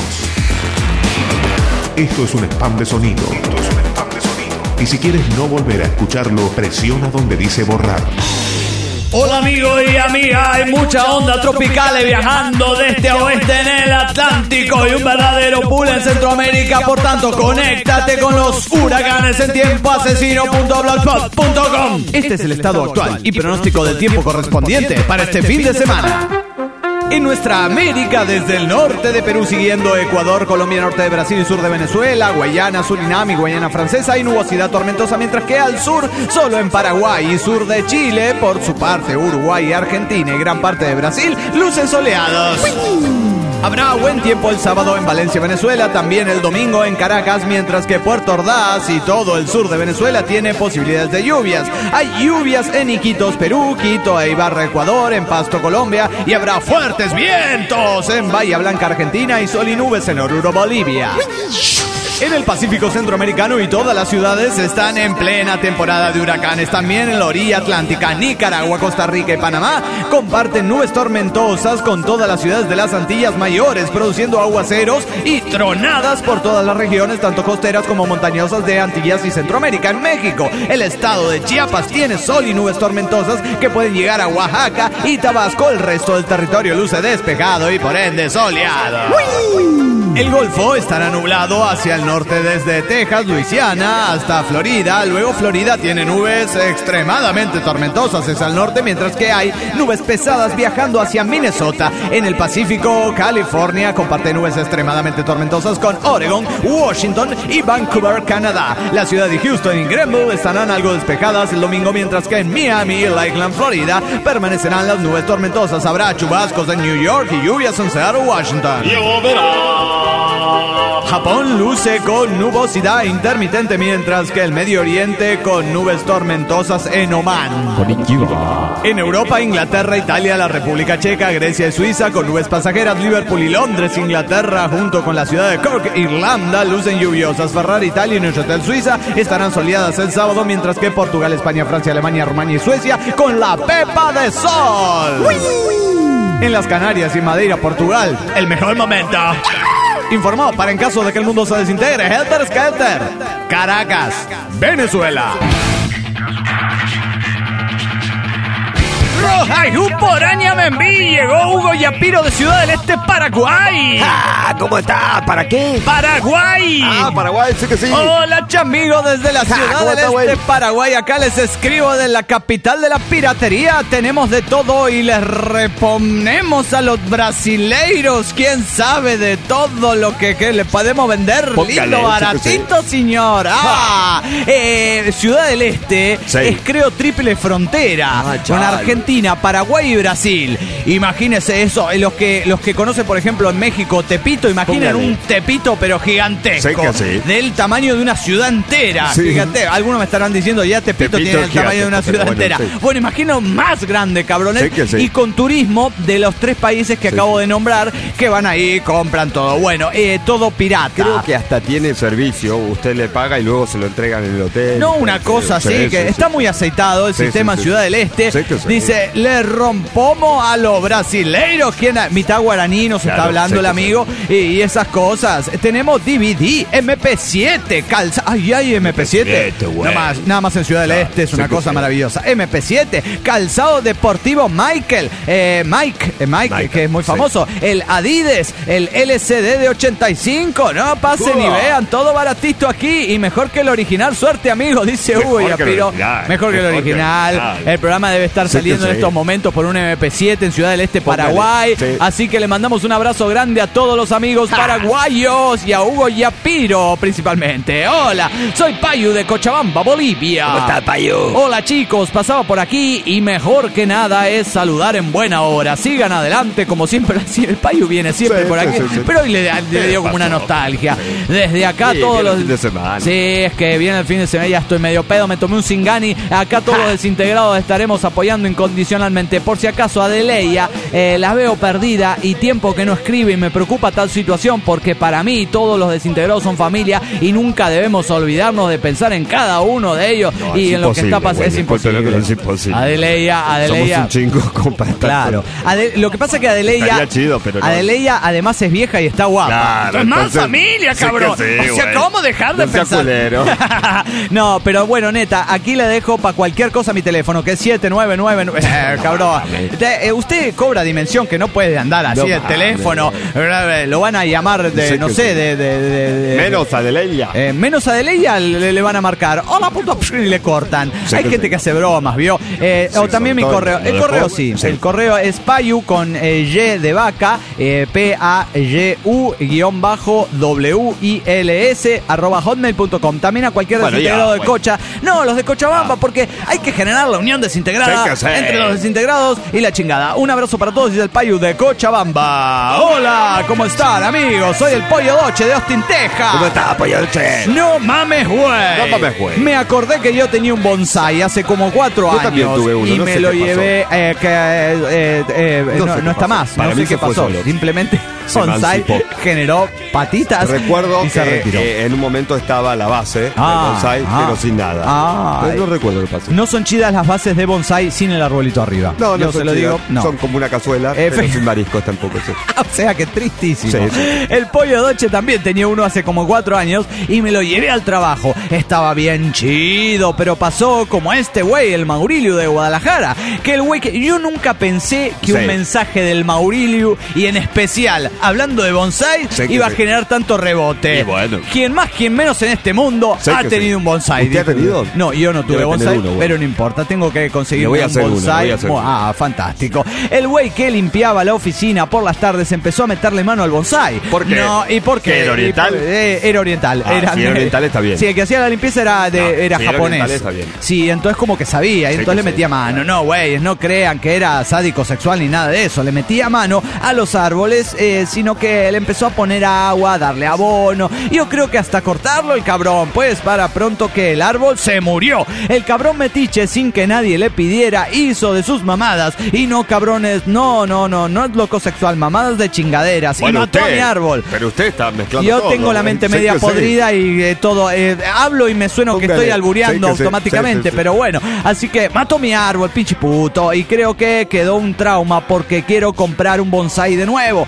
Esto es un spam de sonido. Esto es un spam de sonido. Y si quieres no volver a escucharlo, presiona donde dice borrar.
Hola amigos y amigas, hay mucha onda tropical viajando de este a oeste en el Atlántico y un verdadero pool en Centroamérica, por tanto conéctate con los huracanes en tiempo asesino punto blogspot punto com. Este es el estado actual y pronóstico del tiempo correspondiente para este fin de semana. En nuestra América, desde el norte de Perú, siguiendo Ecuador, Colombia, norte de Brasil y sur de Venezuela, Guayana, Surinam y Guayana Francesa, hay nubosidad tormentosa, mientras que al sur, solo en Paraguay y sur de Chile, por su parte Uruguay y Argentina y gran parte de Brasil, luces soleadas. Habrá buen tiempo el sábado en Valencia, Venezuela, también el domingo en Caracas, mientras que Puerto Ordaz y todo el sur de Venezuela tiene posibilidades de lluvias. Hay lluvias en Iquitos, Perú, Quito e Ibarra, Ecuador, en Pasto, Colombia, y habrá fuertes vientos en Bahía Blanca, Argentina, y sol y nubes en Oruro, Bolivia. En el Pacífico Centroamericano y todas las ciudades están en plena temporada de huracanes. También en la orilla atlántica, Nicaragua, Costa Rica y Panamá comparten nubes tormentosas con todas las ciudades de las Antillas Mayores, produciendo aguaceros y tronadas por todas las regiones, tanto costeras como montañosas de Antillas y Centroamérica. En México, el estado de Chiapas tiene sol y nubes tormentosas que pueden llegar a Oaxaca y Tabasco. El resto del territorio luce despejado y por ende soleado. El Golfo estará nublado hacia el norte desde Texas, Luisiana hasta Florida. Luego Florida tiene nubes extremadamente tormentosas hacia el norte, mientras que hay nubes pesadas viajando hacia Minnesota. En el Pacífico, California comparte nubes extremadamente tormentosas con Oregon, Washington y Vancouver, Canadá. La ciudad de Houston y Greenville estarán algo despejadas el domingo, mientras que en Miami y Lakeland, Florida, permanecerán las nubes tormentosas. Habrá chubascos en New York y lluvias en Seattle, Washington. Japón luce con nubosidad intermitente, mientras que el Medio Oriente con nubes tormentosas en Omán. En Europa, Inglaterra, Italia, la República Checa, Grecia y Suiza con nubes pasajeras. Liverpool y Londres, Inglaterra, junto con la ciudad de Cork, Irlanda, lucen lluviosas. Ferrari, Italia y Neuchâtel, Suiza, estarán soleadas el sábado, mientras que Portugal, España, Francia, Alemania, Rumania y Suecia con la pepa de sol. En las Canarias y Madeira, Portugal, el mejor momento. Informado para en caso de que el mundo se desintegre, Helter Skelter, Caracas, Venezuela. Rojajú Poraña Membí, llegó Hugo Yapiro de Ciudad del Este, Paraguay.
Ah, ¿cómo está? ¿Para qué?
Paraguay.
Ah, Paraguay, sí que sí.
Hola, chamigos, desde la Ciudad
¿Cómo
del
está,
Este,
güey?
Paraguay. Acá les escribo de la capital de la piratería. Tenemos de todo y les reponemos a los brasileiros. ¿Quién sabe de todo lo que, que le podemos vender?
Póngale,
Lindo,
sí que
baratito, señor. Ah, eh, Ciudad del Este
Sí.
es, creo, triple frontera
Ah,
con
chale.
Argentina, Paraguay y Brasil. Imagínense eso. eh, Los que, los que conocen, por ejemplo, en México, Tepito, imaginen
Póngale.
un Tepito, pero gigantesco.
Sí que sí.
Del tamaño de una ciudad entera.
Sí.
Fíjate, algunos me estarán diciendo, ya Tepito,
Tepito
tiene el
es
tamaño de una
gigante,
ciudad
pero bueno,
entera.
sí.
Bueno, imagino más grande, cabrones.
Sí que sí.
Y con turismo de los tres países que
Sí.
acabo de nombrar, que van ahí, compran todo. Bueno, eh, todo pirata.
Creo que hasta tiene servicio. Usted le paga y luego se lo entregan en el hotel.
No, una cosa así,
Sí,
que
sí,
está
sí.
muy aceitado el
Sí,
sistema
sí,
en
sí.
Ciudad del Este.
Sí que sí.
Dice, le rompomos a los brasileiros. ¿Quién? Mitad guaraní nos
Claro,
está hablando
sí
el
que
amigo. Y, y esas cosas. Tenemos D V D, M P siete, calza. Ay, ay, M P siete.
M P siete, güey.
Nada más, nada más en Ciudad del
Claro,
Este es
sí
una
que
cosa
sí.
maravillosa. M P siete, calzado deportivo Michael. Eh, Mike, eh, Mike,
Michael,
que es muy
sí.
famoso. El Adidas, el L C D de ochenta y cinco. No pasen y
Wow.
vean, todo baratito aquí. Y mejor que el original. Suerte, amigo, dice Hugo
Mejor que el
Yapiro.
original,
Mejor que el
mejor que el
original.
original.
El programa debe estar
Sí que
saliendo en
sí.
estos momentos por un M P siete en Ciudad del Este,
Póngale,
Paraguay.
sí.
Así que le mandamos un abrazo grande a todos los amigos paraguayos y a Hugo Yapiro principalmente. Hola, soy Payu de Cochabamba, Bolivia.
¿Cómo está, Payu?
Hola, chicos, pasaba por aquí y mejor que nada es saludar en buena hora. Sigan adelante como siempre. Así el Payu viene siempre
Sí,
por
sí,
aquí,
sí, sí.
pero hoy le, le dio como una
pasó?
nostalgia. Desde acá
Sí,
todos
viene
los
el fin de semana.
Sí, es que viene el fin de semana, ya estoy medio pedo, me tomé un Singani. Acá todos los desintegrados estaremos apoyando incondicionalmente. Por si acaso, Adeleia, eh, la veo perdida y tiempo que no escribe y me preocupa tal situación porque para mí todos los desintegrados son familia y nunca debemos olvidarnos de pensar en cada uno de ellos
No,
y
es
en lo que está
imposible,
pasando.
güey,
Es imposible.
discúlpeme, pero es imposible.
Adeleia, Adeleia.
Somos un chingo, compa.
Claro. Ade- lo que pasa es que Adeleia.
Estaría chido, pero no.
Adeleia además es vieja y está guapa.
Claro,
es más
entonces,
familia,
sí que
cabrón.
sí,
o sea,
güey.
¿cómo dejar de
No sea
pensar?
culero.
No, pero bueno, neta, aquí le dejo para cualquier cosa mi teléfono, que es siete nueve nueve nueve. Eh, cabrón. Te- eh, usted cobra dimensión que no puede andar así
No
el
mames.
teléfono. Lo van a llamar de,
Sí
no
que
sé,
sí.
de, de, de- de-
Menos Adeleia.
eh, menos Adeleia le, le van a marcar. Hola, punto, y le cortan.
Sí
Hay
que
gente
sí.
que hace bromas, ¿vio? Eh,
Sí,
o también mi
sobre todo
correo.
lo
El
de
correo
juego.
sí.
Sí.
El correo es payu con eh, Y de vaca, eh, P A Y U guión bajo W I L S arroba hotmail punto com. También a cualquier
Bueno,
desintegrado
ya,
de
bueno.
Cocha. No, los de Cochabamba, porque hay que generar la unión desintegrada
Sí que sí.
entre los desintegrados y la chingada. Un abrazo para todos y del Payu de Cochabamba. Hola, ¿cómo están, amigos? Soy el Pollo Doche de Austin, Texas.
¿Cómo está, Pollo Doche?
No mames, güey.
No mames, güey.
Me acordé que yo tenía un bonsai hace como cuatro
Yo
años.
también tuve uno,
y
no
me
sé
lo
qué pasó.
llevé. Eh, que, eh, eh,
No
no,
sé qué
no está
pasó.
más.
Para
no
mí
sé qué
se fue
pasó.
solo.
Simplemente
Se
bonsai
emancipó.
generó patitas.
Recuerdo
y se
que
retiró.
eh, en un momento estaba la base
Ah,
del bonsai,
ah,
pero sin nada.
ah,
Pero no
ay.
recuerdo qué pasó.
No son chidas las bases de bonsai sin el arbolito arriba.
No, no
Yo
son
se lo
chidas.
digo. No.
Son como una cazuela,
Eh,
pero
fe-
sin mariscos tampoco. Sí.
O sea que tristísimo.
Sí, sí.
El Pollo Doche también tenía uno hace como cuatro años y me lo llevé al trabajo. Estaba bien chido, pero pasó como este güey, el Maurilio de Guadalajara. Que el güey que yo nunca pensé que
Sí.
un mensaje del Maurilio y en especial hablando de bonsai
Sí que
iba a
sí.
generar tanto rebote.
Y bueno.
Quien más, quien menos en este mundo
Sí
ha
que
tenido
sí.
un bonsai.
¿Usted ha
dijo.
tenido?
No, yo no tuve
Debe tener
bonsai,
uno, güey.
pero no importa, tengo que conseguir
Le voy a
un
hacer uno, le
bonsai.
voy a hacer uno.
Ah, fantástico. El güey que limpiaba la oficina por las tardes empezó a meterle mano al bonsai.
¿Por qué?
No, ¿y por qué?
¿Que era oriental?
Y por- eh, era oriental.
Ah,
era,
si era oriental está bien.
Sí, el que hacía la limpieza era, de,
No,
era
si era
japonés.
oriental está bien.
Sí, entonces como que sabía, y
Sí
entonces
que
le
sí.
metía mano. No, güeyes, no crean que era sádico sexual ni nada de eso. Le metía mano a los árboles, eh, sino que le empezó a poner agua, darle abono. Yo creo que hasta cortarlo el cabrón, pues para pronto que el árbol se murió. El cabrón metiche, sin que nadie le pidiera, hizo de sus mamadas. Y no, cabrones, no, no, no, no es loco sexual, mamadas de chingaderas.
Bueno,
y mató
usted,
a mi árbol.
Pero usted está mezclando
Yo
todo,
tengo la
¿eh?
mente
Sí
media
que sí.
podrida y eh, todo. eh, hablo y me sueno que
Póngale.
estoy albureando
Sí que sí,
automáticamente,
sí, sí, sí.
pero bueno. Así que mato mi árbol, pinche puto. Y creo que quedó un trauma porque quiero comprar un bonsai de nuevo. Y no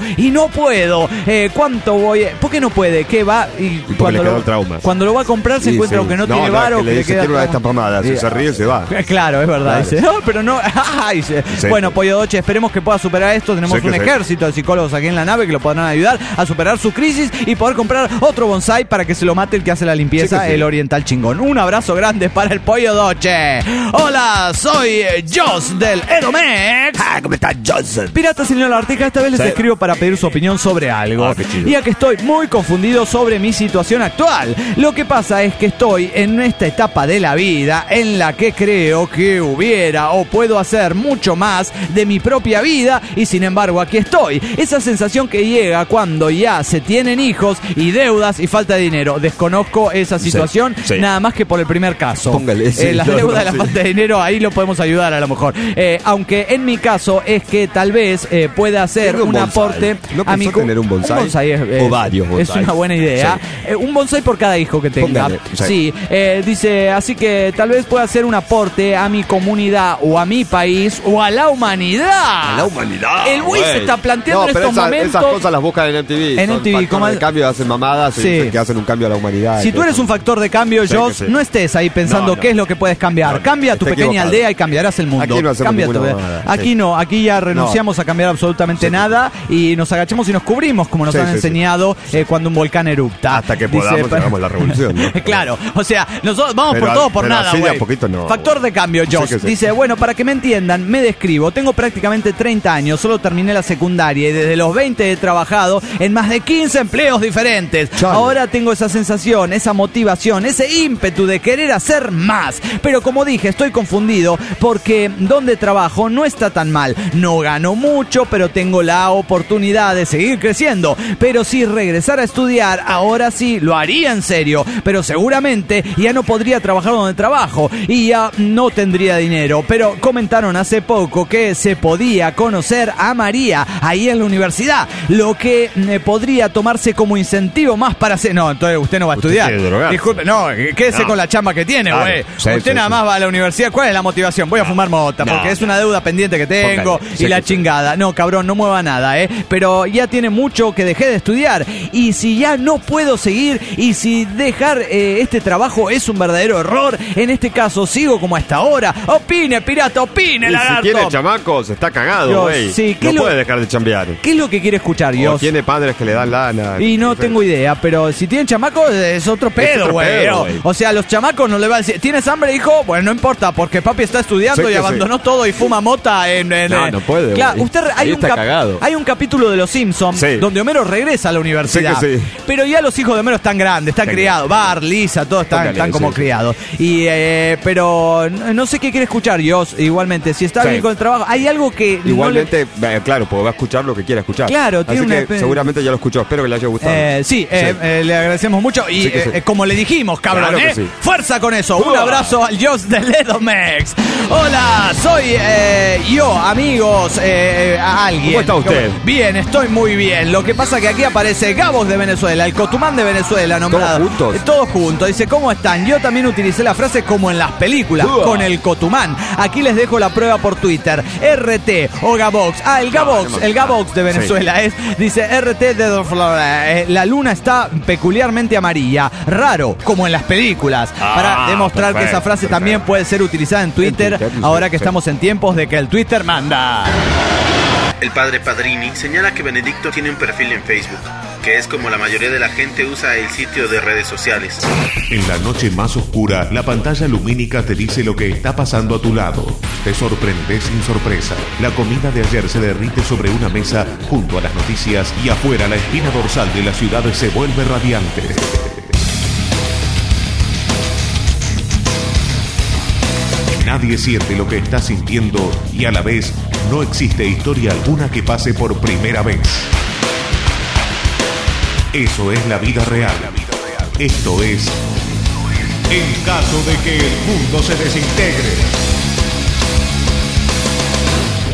no puedo. Eh, ¿Cuánto voy? ¿Por qué no puede? ¿Qué va? Y,
Y porque
cuando
le quedó
lo,
el trauma.
Cuando lo va a comprar se
Sí,
encuentra
sí.
que no,
No,
tiene
no,
varo,
que le
que le
dice,
queda
"Quiero una de
trauma".
estas pomadas. Si se ríe, se va.
Claro, es verdad.
Claro.
Dice, no, pero no. Dice.
Sí.
Bueno, Pollo Doche, esperemos que pueda superar esto. Tenemos
Sí que
un
sí.
ejército de psicólogos aquí en la nave que lo podrán ayudar a superar su crisis y poder comprar otro bonsai para que se lo mate el que hace la limpieza,
Sí que sí.
el oriental chingón. Un abrazo grande para el Pollo Doche. Hola, soy eh, Joss del Edomex.
Ah, ¿cómo está Johnson?
Pirata Señor Arteca, esta vez les
Sí.
escribo para pedir su opinión sobre algo.
Ah, qué chido.
Ya que estoy muy confundido sobre mi situación actual. Lo que pasa es que estoy en esta etapa de la vida en la que creo que hubiera o puedo hacer mucho más de mi propia vida y sin embargo aquí estoy. Esa sensación que llega cuando ya se tienen hijos y deudas y falta de dinero. Desconozco esa situación
Sí, sí.
nada más que por el primer caso.
Póngale, sí,
Eh, las
no,
deudas
no,
y la
sí.
falta de dinero, ahí lo podemos ayudar a lo mejor. Eh, aunque en mi caso es que tal vez eh, pueda hacer
Tenga un
un
bonsai.
aporte
¿No
a mi
pensó
cu-
tener un bonsai?
es,
O
es-
varios
es
bonsais.
una buena idea.
Sí.
Eh, un bonsai por cada hijo que tenga.
Póngale, sí.
Sí, eh, dice, así que tal vez pueda hacer un aporte a mi comunidad o a mi país o a la humanidad.
A la humanidad.
El güey se
güey.
está planteando
no,
en
pero
estos
esa-
momentos.
Esas cosas las buscan en M T V.
En
Son
M T V,
factores
como-
de cambio, hacen mamadas y
Sí.
dicen que hacen un cambio a la humanidad.
Si
y
tú
todo
eres
eso.
un factor de cambio,
Sí,
Joss,
que sí.
no estés ahí pensando
No, no.
qué es lo que puedes cambiar.
No, no,
Cambia tu
está
pequeña
equivocado.
aldea y cambiarás el mundo.
Aquí no hacemos
Cambia tu-
ninguna mamada,
Aquí
sí.
no, aquí ya renunciamos a cambiar absolutamente
Sí.
nada y nos agachamos y nos cubrimos, como nos
Sí,
han
sí, sí.
enseñado eh, cuando un volcán erupta.
Hasta que
Dice,
podamos,
pa-
hagamos la revolución, ¿no?
Claro, o sea, nosotros vamos
Pero
por
a-
todo por
pero
nada,
así de a
güey.
poquito no.
Factor de cambio,
Sí
Joss.
que sí.
Dice, bueno, para que me entiendan, me describo. Tengo prácticamente treinta años, solo terminé la secundaria y desde los veinte he trabajado en más de quince empleos diferentes.
Chale.
Ahora tengo esa sensación, esa motivación, ese ímpetu de querer hacer más. Pero como dije, estoy confundido porque donde trabajo no está tan mal. No gano mucho, pero tengo la oportunidad de seguir creciendo. Pero si regresara a estudiar, ahora sí lo haría en serio. Pero seguramente ya no podría trabajar donde trabajo y ya no tendría dinero. Pero comentaron hace poco que se podía conocer a María ahí en la universidad, lo que eh, podría tomarse como incentivo más para hacer. No, entonces usted no va a
Usted
estudiar.
quiere drogarse.
Disculpe, no, quédese
No.
con la chamba que tiene,
Claro.
güey.
Sí,
usted
sí,
nada
sí.
más va a la universidad. ¿Cuál es la motivación? Voy a fumar mota
No.
porque es una deuda pendiente que tengo
Póngale.
y
Sí,
la
que sí.
chingada. No, cabrón, no mueva nada, ¿eh? Pero ya tiene mucho que dejé de estudiar. Y si ya no puedo seguir y si dejar eh, este trabajo es un verdadero error, en este caso sigo como hasta ahora. Opine, pirata, opine,
Y si
lagarto.
tiene chamacos, está cagado,
Dios,
güey.
sí, ¿qué
no
lo-
puede dejar de chambear.
¿Qué es lo que quiere escuchar,
O
Dios?
tiene padres que le dan lana.
Y no tengo idea, pero si tienen chamacos es otro pedo,
otro
güey.
pedo,
O-
güey.
O sea, los chamacos no le van a decir, ¿tienes hambre, hijo? Bueno, no importa, porque papi está estudiando
Sí
y
que
abandonó todo y fuma mota en... en-
No,
en-
no puede,
Claro,
güey.
usted, hay,
Ahí
un
está
cap-
cagado.
hay un capítulo de Los Simpsons
Sí.
donde Homero regresa a la universidad.
Sí que sí.
Pero ya los hijos de Homero están grandes, están
Está
criados. Bar, Lisa, todos están,
Póngale,
están como
sí, sí.
criados. Y, eh, pero no no sé qué quiere escuchar, Dios, igualmente. Si está
Sí.
bien con el trabajo, hay algo que... no le-
Igualmente, eh, claro, porque va a escuchar lo que quiera escuchar.
Claro, tiene
Así
una
que
espe-
seguramente ya lo escuchó. Espero que le haya gustado.
Eh, sí, eh, eh, le agradecemos mucho y
Sí que sí.
eh, como le dijimos, cabrón,
Claro que
¿eh?
sí.
Fuerza con eso. Un
Uah.
abrazo al Joss de Ledomex. Hola, soy eh, yo, amigos, eh, eh, a alguien.
¿Cómo está usted?
Bien, estoy muy bien. Lo que pasa que aquí aparece Gabos de Venezuela, el Cotumán de Venezuela, nombrado.
¿Todos juntos?
Eh, todos juntos. Dice, ¿cómo están? Yo también utilicé la frase como en las películas,
Uah.
con el Cotumán. Aquí les dejo la prueba por Twitter. R T o Gabox. Ah, el Gabox,
no,
el Gabox de Venezuela es, dice R T de Don Flora, eh, la luna está peculiarmente amarilla, raro, como en las películas,
Ah,
para demostrar que
perfecto,
esa frase
perfecto.
también puede ser utilizada en Twitter,
En Twitter,
ahora
sí,
que
sí.
estamos en tiempos de que el Twitter manda.
El padre Padrini señala que Benedicto tiene un perfil en Facebook, que es como la mayoría de la gente usa el sitio de redes sociales.
En la noche más oscura, la pantalla lumínica te dice lo que está pasando a tu lado. Te sorprendes sin sorpresa. La comida de ayer se derrite sobre una mesa junto a las noticias y afuera la espina dorsal de la ciudad se vuelve radiante. Nadie siente lo que estás sintiendo y a la vez no existe historia alguna que pase por primera vez. Eso es la vida real. Esto es En caso de que el mundo se desintegre.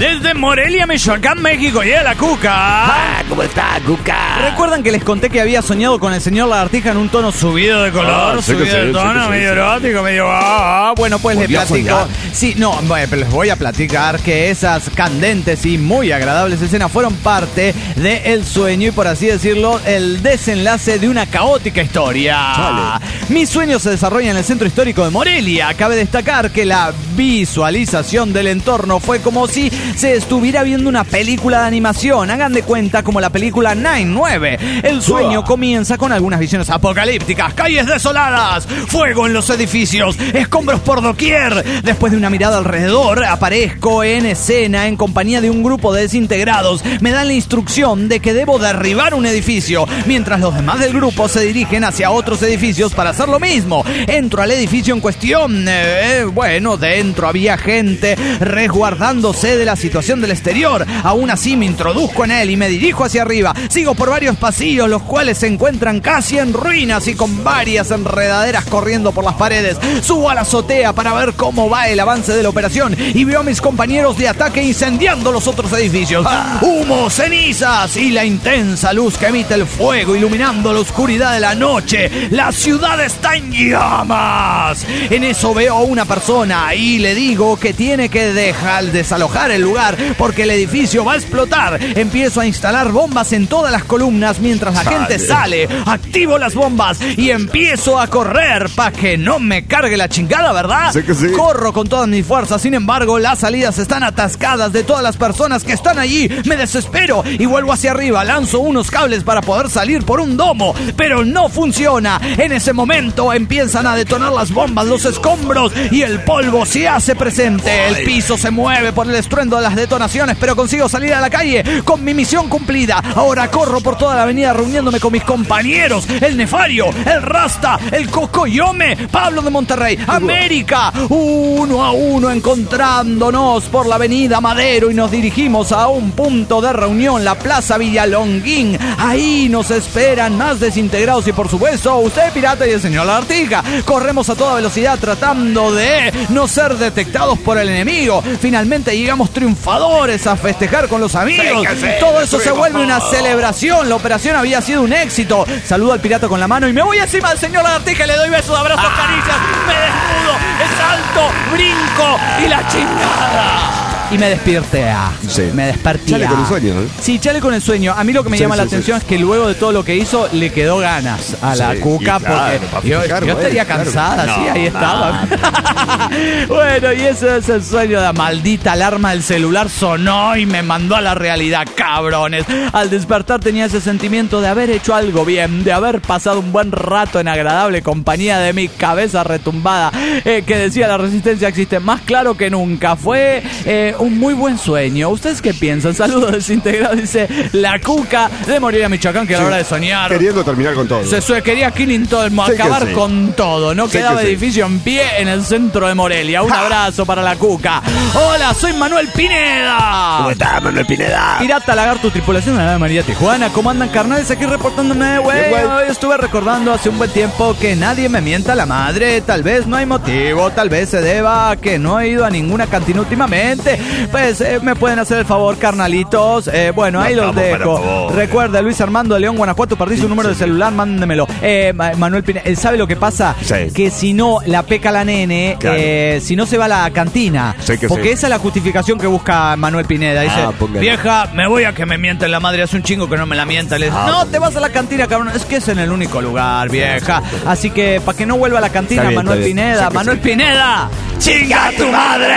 Desde Morelia, Michoacán, México, llega la Cuca.
Ah, ¿cómo está, Cuca?
¿Recuerdan que les conté que había soñado con el señor Lagartija en un tono subido de color?
Ah, sé que
subido
sí,
de tono,
sé que sí,
medio
sí.
erótico, medio... Ah, ah. Bueno, pues les
¿Volvió a
platico.
soñar?
Sí, no, bueno, pero les voy a platicar que esas candentes y muy agradables escenas fueron parte del sueño y, por así decirlo, el desenlace de una caótica historia.
Chale.
Mi sueño se desarrolla en el centro histórico de Morelia. Cabe destacar que la visualización del entorno fue como si se estuviera viendo una película de animación. Hagan de cuenta como la película nueve nueve. El sueño
Uah.
comienza con algunas visiones apocalípticas, calles desoladas, fuego en los edificios, escombros por doquier. Después de una mirada alrededor, aparezco en escena en compañía de un grupo de desintegrados. Me dan la instrucción de que debo derribar un edificio, mientras los demás del grupo se dirigen hacia otros edificios para hacer lo mismo. Entro al edificio en cuestión. Eh, bueno, dentro había gente resguardándose de la situación del exterior. Aún así me introduzco en él y me dirijo hacia arriba. Sigo por varios pasillos, los cuales se encuentran casi en ruinas y con varias enredaderas corriendo por las paredes. Subo a la azotea para ver cómo va el avance de la operación y veo a mis compañeros de ataque incendiando los otros edificios. Humo, cenizas y la intensa luz que emite el fuego iluminando la oscuridad de la noche. La ciudad está en llamas. En eso veo a una persona y le digo que tiene que dejar desalojar el lugar porque el edificio va a explotar. Empiezo a instalar bombas en todas las columnas mientras la gente sale. Activo las bombas y empiezo a correr para que no me cargue la chingada, ¿verdad?
Sé que sí.
Corro con todas mis fuerzas, sin embargo, las salidas están atascadas de todas las personas que están allí. Me desespero y vuelvo hacia arriba. Lanzo unos cables para poder salir por un domo, pero no funciona. En ese momento empiezan a detonar las bombas, los escombros y el polvo se hace presente. El piso se mueve por el estruendo de las detonaciones, pero consigo salir a la calle con mi misión cumplida. Ahora corro por toda la avenida reuniéndome con mis compañeros, el Nefario, el Rasta, el Cocoyome, Pablo de Monterrey, América, uno a uno encontrándonos por la avenida Madero y nos dirigimos a un punto de reunión, la Plaza Villalonguín. Ahí nos esperan más desintegrados y, por supuesto, usted, pirata, y el señor Lagartija. Corremos a toda velocidad tratando de no ser detectados por el enemigo. Finalmente llegamos triunfadores a festejar con los amigos.
Sí, sí,
todo eso se
sí,
vuelve una
todo.
celebración. La operación había sido un éxito. Saludo al pirata con la mano y me voy encima del señor Lagartija y le doy besos, abrazos, caricias. Me desnudo, salto, brinco y la chingada. Y me despiertea.
Sí.
Me desperté.
Chale con el sueño, ¿eh?
Sí, chale con el sueño. A mí lo que me
Sí,
llama
sí,
la
sí.
atención es que luego de todo lo que hizo, le quedó ganas a la
Sí,
Cuca.
y claro,
porque
para
yo,
festejar,
yo
bueno,
estaría
claro.
cansada, sí,
No,
ahí estaba. Bueno, y ese es el sueño. De la maldita alarma del celular sonó y me mandó a la realidad, cabrones. Al despertar tenía ese sentimiento de haber hecho algo bien, de haber pasado un buen rato en agradable compañía de mi cabeza retumbada, eh, que decía la resistencia existe más claro que nunca. Fue eh, un muy buen sueño. ¿Ustedes qué piensan? Saludos desintegrados, dice la Cuca de Morelia, Michoacán, que a la hora de soñar
Queriendo terminar con todo.
se sue- quería killing todo,
Sí que
acabar
sí.
con todo. No
Sí
quedaba
que sí.
edificio en pie en el centro de Morelia. Un abrazo para la Cuca. Hola, soy Manuel Pineda.
¿Cómo está, Manuel Pineda?
Pirata Lagarto, tripulación de la nave María Tijuana. ¿Cómo andan, carnales? Aquí reportándome, güey.
Bien, güey.
Hoy estuve recordando hace un buen tiempo que nadie me mienta la madre. Tal vez no hay motivo, tal vez se deba a que no he ido a ninguna cantina últimamente. Pues eh, me pueden hacer el favor, carnalitos. Eh, bueno,
No
ahí los
estamos para
dejo.
favor.
Recuerda, Luis Armando de León, Guanajuato, perdí su
Sí,
número
sí,
de celular, mándemelo. Eh, Ma- Manuel Pineda, él sabe lo que pasa,
Sí.
que si no la peca la nene,
Claro.
eh, si no se va a la cantina.
Sí que
porque
sí.
esa es la justificación que busca Manuel Pineda. Dice,
Ah, póngale.
vieja, me voy a que me mienten la madre, hace un chingo que no me la mienta. Le dice,
Ah,
no,
póngale.
te vas a la cantina, cabrón. Es que es en el único lugar, vieja. Así que para que no vuelva a la cantina,
Está bien,
Manuel
está bien.
Pineda,
Sí que
Manuel
sí.
Pineda, ¡chinga tu madre!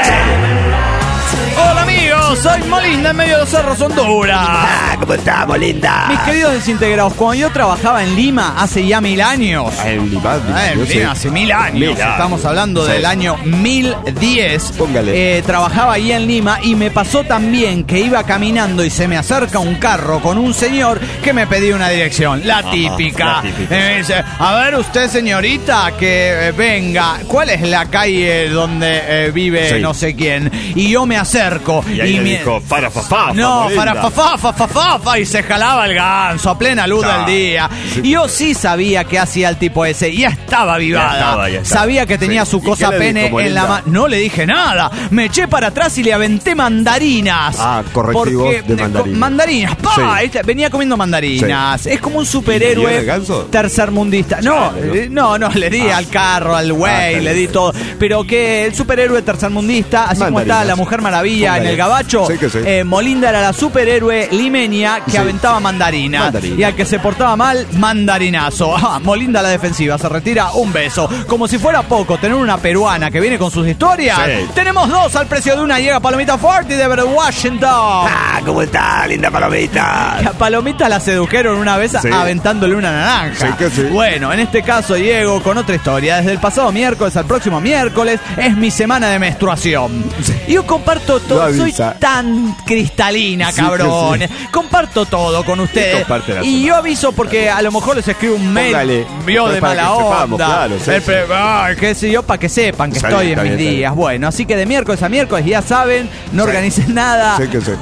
Hola amigos, soy Molinda en medio de los cerros Honduras.
Ah, ¿cómo estamos, linda?
Mis queridos desintegrados, cuando yo trabajaba en Lima hace ya mil años.
En Lima,
Ah, en
yo sé.
Lima, hace mil años.
Mil años.
Estamos hablando
Sí.
del año mil diez.
Póngale.
Eh, trabajaba ahí en Lima y me pasó también que iba caminando y se me acerca un carro con un señor que me pedía una dirección. La típica.
la típica.
Eh, me dice, a ver usted, señorita, que eh, venga. ¿Cuál es la calle donde eh, vive
Sí.
no sé quién? Y yo me acerco acerco.
Y ahí
y
le
mi...
dijo, fara, fa, fa,
No,
Molinda.
para fa, fa, fa, fa, fa, fa, y se jalaba el ganso a plena luz
Ah,
del día.
sí.
Y yo sí sabía qué hacía el tipo ese. Ya estaba avivada.
Ya estaba, ya estaba.
Sabía que tenía
Sí.
su
¿Y
cosa
qué le
pene
dijo,
en la
Molinda?
mano. No le dije nada. Me eché para atrás y le aventé mandarinas.
Ah, correctivos
Porque,
de
eh,
mandarinas.
co- Mandarinas, pa,
Sí.
este, venía comiendo mandarinas. Es como un
¿Y le
superhéroe
dio el ganso?
tercermundista. No,
Chale,
no, no, le di
Ah.
al carro, al güey,
Ah, está
le di
bien.
todo. Pero que el superhéroe tercermundista, así como
Mandarinas.
está la Mujer Maravilla
Póngale.
en el gabacho,
Sí que sí.
eh, Molinda era la superhéroe limeña que
Sí.
aventaba mandarinas.
Mandarina.
Y al que se portaba mal, mandarinazo. Ah, Molinda a la defensiva, se retira, un beso. Como si fuera poco tener una peruana que viene con sus historias.
Sí.
Tenemos dos al precio de una. Llega Palomita Forti de Washington.
Ah, ¿cómo está, linda palomita?
A Palomita la sedujeron una vez
Sí.
aventándole una naranja.
Sí que sí.
Bueno, en este caso llego con otra historia. Desde el pasado miércoles al próximo miércoles es mi semana de menstruación. Y yo comparto todo.
Lo
Soy
avisa.
tan cristalina,
Sí que
cabrón.
sí.
Comparto todo con ustedes.
comparte la
Y
semana.
yo aviso porque a lo mejor les escribo un mail.
Póngale.
Vio de
Para que
mala
sepamos,
onda.
claro, sí,
El
sí.
pre- ay, qué sé yo, para que sepan que
Está
estoy
bien,
en
está
mis
bien, está
días.
bien.
Bueno, así que de miércoles a miércoles ya saben, no
Sí.
organicen nada.
Sí que sí.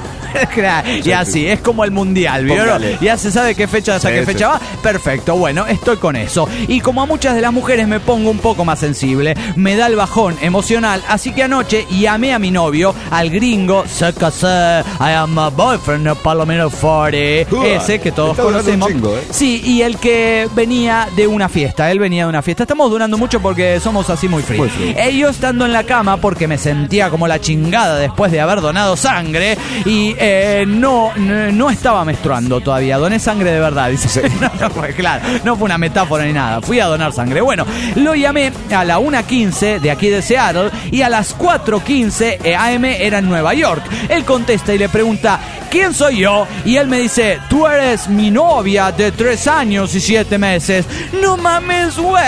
Y así, es como el mundial, ¿vieron?
Póngale.
Ya se sabe qué fecha hasta
Sí,
qué
sí.
fecha va. Perfecto, bueno, estoy con eso. Y como a muchas de las mujeres me pongo un poco más sensible, me da el bajón emocional. Así que anoche llamé a mi novio, al gringo, se casé, I am a boyfriend of Palomino cuarenta,
Uah,
ese que todos
está durando un
conocemos.
chingo, ¿eh?
Sí, y el que venía de una fiesta, él venía de una fiesta. Estamos durando mucho porque somos así muy fríos.
Muy frío.
Eh, yo estando en la cama porque me sentía como la chingada después de haber donado sangre y eh, no, no, no estaba menstruando todavía, doné sangre de verdad, dice. No, no fue, claro, no fue una metáfora ni nada, fui a donar sangre. Bueno, lo llamé a la una quince de aquí de Seattle y a las cuatro quince A M era en Nueva York. Él contesta y le pregunta, ¿quién soy yo? Y él me dice, tú eres mi novia de tres años y siete meses. No mames, güey.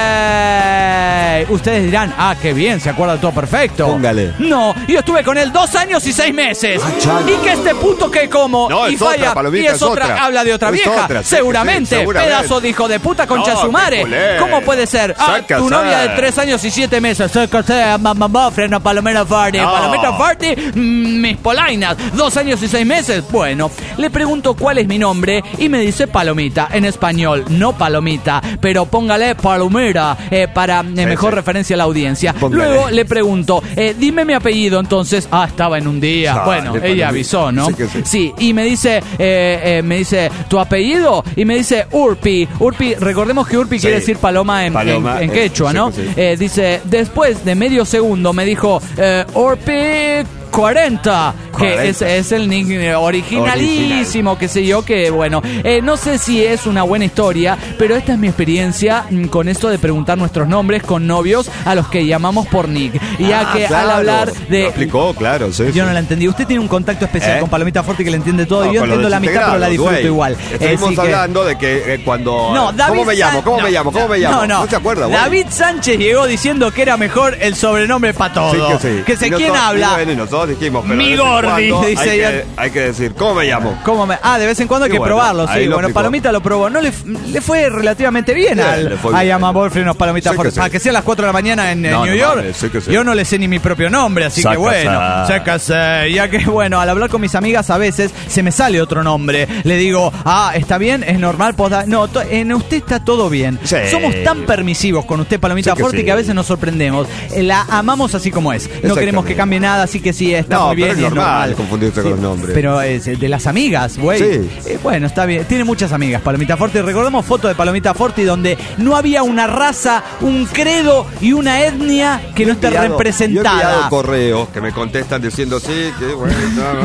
Ustedes dirán, ah, qué bien, se acuerda todo perfecto.
Póngale.
No, yo estuve con él dos años y seis meses.
Ah, chale.
Y que este puto que como
No,
y
es otra,
falla
Palomita,
y es,
es
otra,
otra.
habla de otra
Es
vieja.
otra, sí, sí,
seguramente,
seguramente.
pedazo de hijo de puta concha
No,
su
qué
madre.
culé.
¿Cómo puede ser? Ah,
Sácase.
tu novia de tres años y siete meses. Sácase, mamá, freno, Palomita Farty.
No.
Palomita Farty, mm, mis polainas. Dos años y seis meses. Bueno, le pregunto cuál es mi nombre y me dice Palomita. En español, no Palomita, pero póngale Palomera eh, para eh, mejor
sí.
referencia a la audiencia.
Póngale.
Luego le pregunto, eh, dime mi apellido entonces. Ah, estaba en un día.
Chale,
Bueno, ella
Palomita.
avisó, ¿no?
Sí que sí.
Sí, y me dice, eh, eh, me dice, ¿tu apellido? Y me dice, Urpi. Urpi, recordemos que Urpi
Sí.
quiere decir paloma en,
Paloma,
en- en
eh,
quechua,
sí
¿no?
que sí.
Eh, dice, después de medio segundo me dijo, eh, Urpi cuarenta, que
cuarenta.
es, es el nickname originalísimo, qué sé yo, que bueno, eh, no sé si es una buena historia, pero esta es mi experiencia mm, con esto de preguntar nuestros nombres con novios a los que llamamos por nick. Y ya
Ah,
que
claro.
al hablar de...
Lo explicó, claro, sí.
Yo
sí.
no la entendí. Usted tiene un contacto especial
¿Eh?
con Palomita Forti que le entiende todo.
No,
y yo
con lo
entiendo la mitad, pero la
desintegrados,
disfruto
güey.
igual.
Estuvimos
Así que-
hablando de que eh, cuando...
No, David
¿Cómo me llamo?
San-
¿Cómo
no,
me llamo? ¿Cómo me llamo?
No, no.
se acuerda, güey?
David Sánchez llegó diciendo que era mejor el sobrenombre para todo.
Sí, que sí.
Que sé
Y
quién
nosotros-
habla.
y bueno, y nosotros dijimos, pero
Mi
de vez en
gordi,
cuando
dice
hay
ella.
que, hay que decir, ¿cómo me llamo?
¿Cómo me- Ah, de vez en cuando hay
Y
que
bueno,
probarlo,
ahí
sí.
lo
Bueno,
explicó.
Palomita lo probó. No le, le fue relativamente bien
Bien,
al
le fue
I
bien.
am a boyfriend of Palomita
Sí
Forti.
que sí.
Para que sea las cuatro de la mañana en, en
No,
New
no
York.
mames, sí que sí.
Yo no le sé ni mi propio nombre, así que
Sácase.
bueno. Sácase. Ya que bueno, al hablar con mis amigas a veces se me sale otro nombre. Le digo, ah, ¿está bien? ¿Es normal? ¿Puedo dar-?" No, to- en usted está todo bien.
Sí.
Somos tan permisivos con usted, Palomita
Sí que
Forti,
sí.
que a veces nos sorprendemos. Eh, La amamos así como es. No queremos que cambie nada, así que sí, está
No,
muy bien
pero
y
es
es
normal
normal.
confundirse con los nombres.
Pero es de las amigas, güey.
Sí.
Eh, bueno, está bien. Tiene muchas amigas, Palomita Forti. Recordemos fotos de Palomita Forti donde no había una raza, un credo y una etnia que no esté
Yo he enviado
representada.
correos que me contestan diciendo sí, que bueno,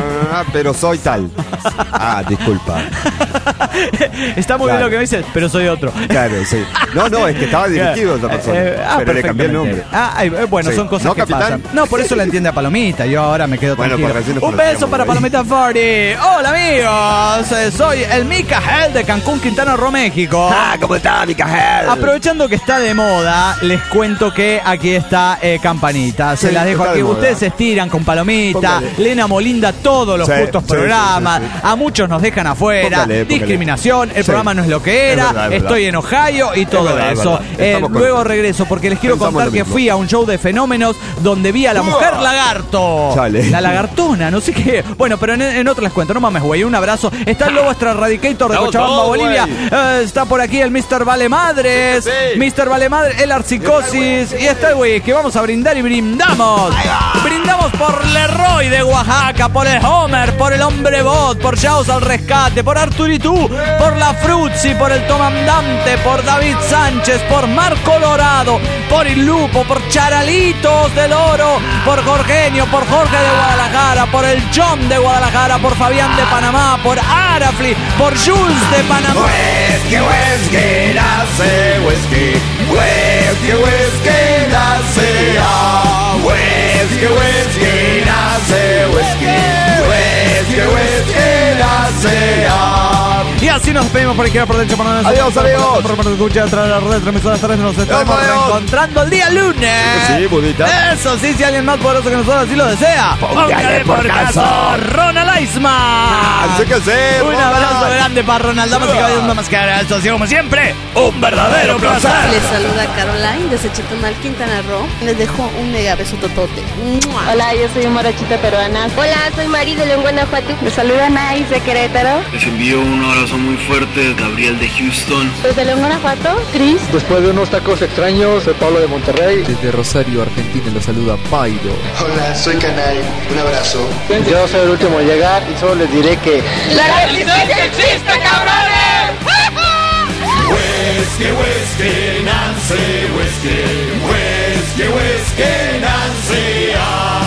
pero soy tal. Ah, disculpa.
Está muy bien
Claro.
lo que me dices, pero soy otro.
Claro, sí. No, no, es que estaba dirigido a otra persona.
Eh, eh, ah,
pero le cambié el nombre.
perfectamente. Ah, ay, eh, bueno,
Sí.
son cosas
¿No,
que
capitán?
pasan. No, por eso la entiende a Palomita. Yo ahora me quedo
Bueno,
tranquilo.
porque así nos
Un
conocemos,
beso para
güey.
Palomita Forti. Hola, amigos. Eh, Soy el Micael de Cancún, Quintana Roo, México.
Ah, ¿cómo está, mi cajal?
Aprovechando que está de moda, les cuento que aquí está eh, Campanita. Se
Sí,
las dejo
está
aquí.
de moda.
Ustedes se estiran con Palomita,
Póngale.
Lena Molinda, todos los
Sí,
putos
sí,
programas.
sí, sí, sí.
A muchos nos dejan afuera.
Póngale, póngale.
Discriminación, el
Sí.
programa no es lo que
Es
era.
verdad, es verdad.
Estoy en Ohio y todo
verdad, es
eso.
verdad.
Eh,
Estamos
luego
contentos.
regreso porque les quiero
Pensamos
contar
lo
que
mismo.
fui a un show de fenómenos donde vi a la mujer lagarto.
Chale. ¿Cuál es?
La lagartona, no sé qué. Bueno, pero en, en otro les cuento, no mames, güey. Un abrazo. Está el Lobo Extraradicator de
Estamos
Cochabamba,
todos,
Bolivia.
güey.
Eh, está por aquí el mister Vale Madres.
Sí, sí.
mister Vale Madres, el Arcicosis. Y está el güey que vamos a brindar y brindamos. Brindamos por Leroy de Oaxaca, por el Homer, por el Hombre Bot, por Jaws al Rescate, por Arturitú, por la Fruzzi, por el Comandante, por David Sánchez, por Marco Colorado, por Il Lupo, por Charalitos del Oro, por Jorgenio, por Jorge de Guadalajara, por el John de Guadalajara, por Fabián de Panamá, por Arafli, por Jules de Panamá.
Whisky, whisky, nace whisky. Whisky, whisky, nace ah. Whisky, whisky, nace whisky. Whisky, whisky, nace ah.
Y así nos despedimos por aquí por derecho.
Adiós, amigos.
Por por escuchar tras la red de transmisoras tardes. Nos estaremos
Adiós.
reencontrando el día lunes.
Sí, budita.
Eso sí, si alguien más poderoso que nosotros así lo desea.
Póngale por caso.
Ronald Eisman.
Así que sí,
Un
Ronald.
abrazo grande para Ronald. Damas y caballeros, una máscara. Esto ha sido como siempre un verdadero placer.
Les saluda Caroline desde Chetumal, Quintana Roo. Les dejo un mega beso totote. ¡Mua!
Hola, yo soy Morochita peruana.
Hola, soy Mari de León, Guanajuato.
Les saluda Nice de Querétaro.
Les envío un abrazo muy fuerte, Gabriel de Houston.
Desde León, Guanajuato, Cris.
Después de unos tacos extraños, soy Pablo de Monterrey.
Desde Rosario, Argentina, los saluda Pairo.
Hola, soy Canay. Un abrazo.
Yo soy el último a llegar y solo les diré que...
¡La resistencia existe, cabrones! Whisky, whisky, Nancy, whisky. Whisky, whisky, Nancy, ah.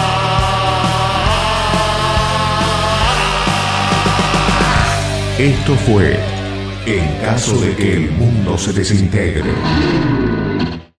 Esto fue En caso de que el mundo se desintegre.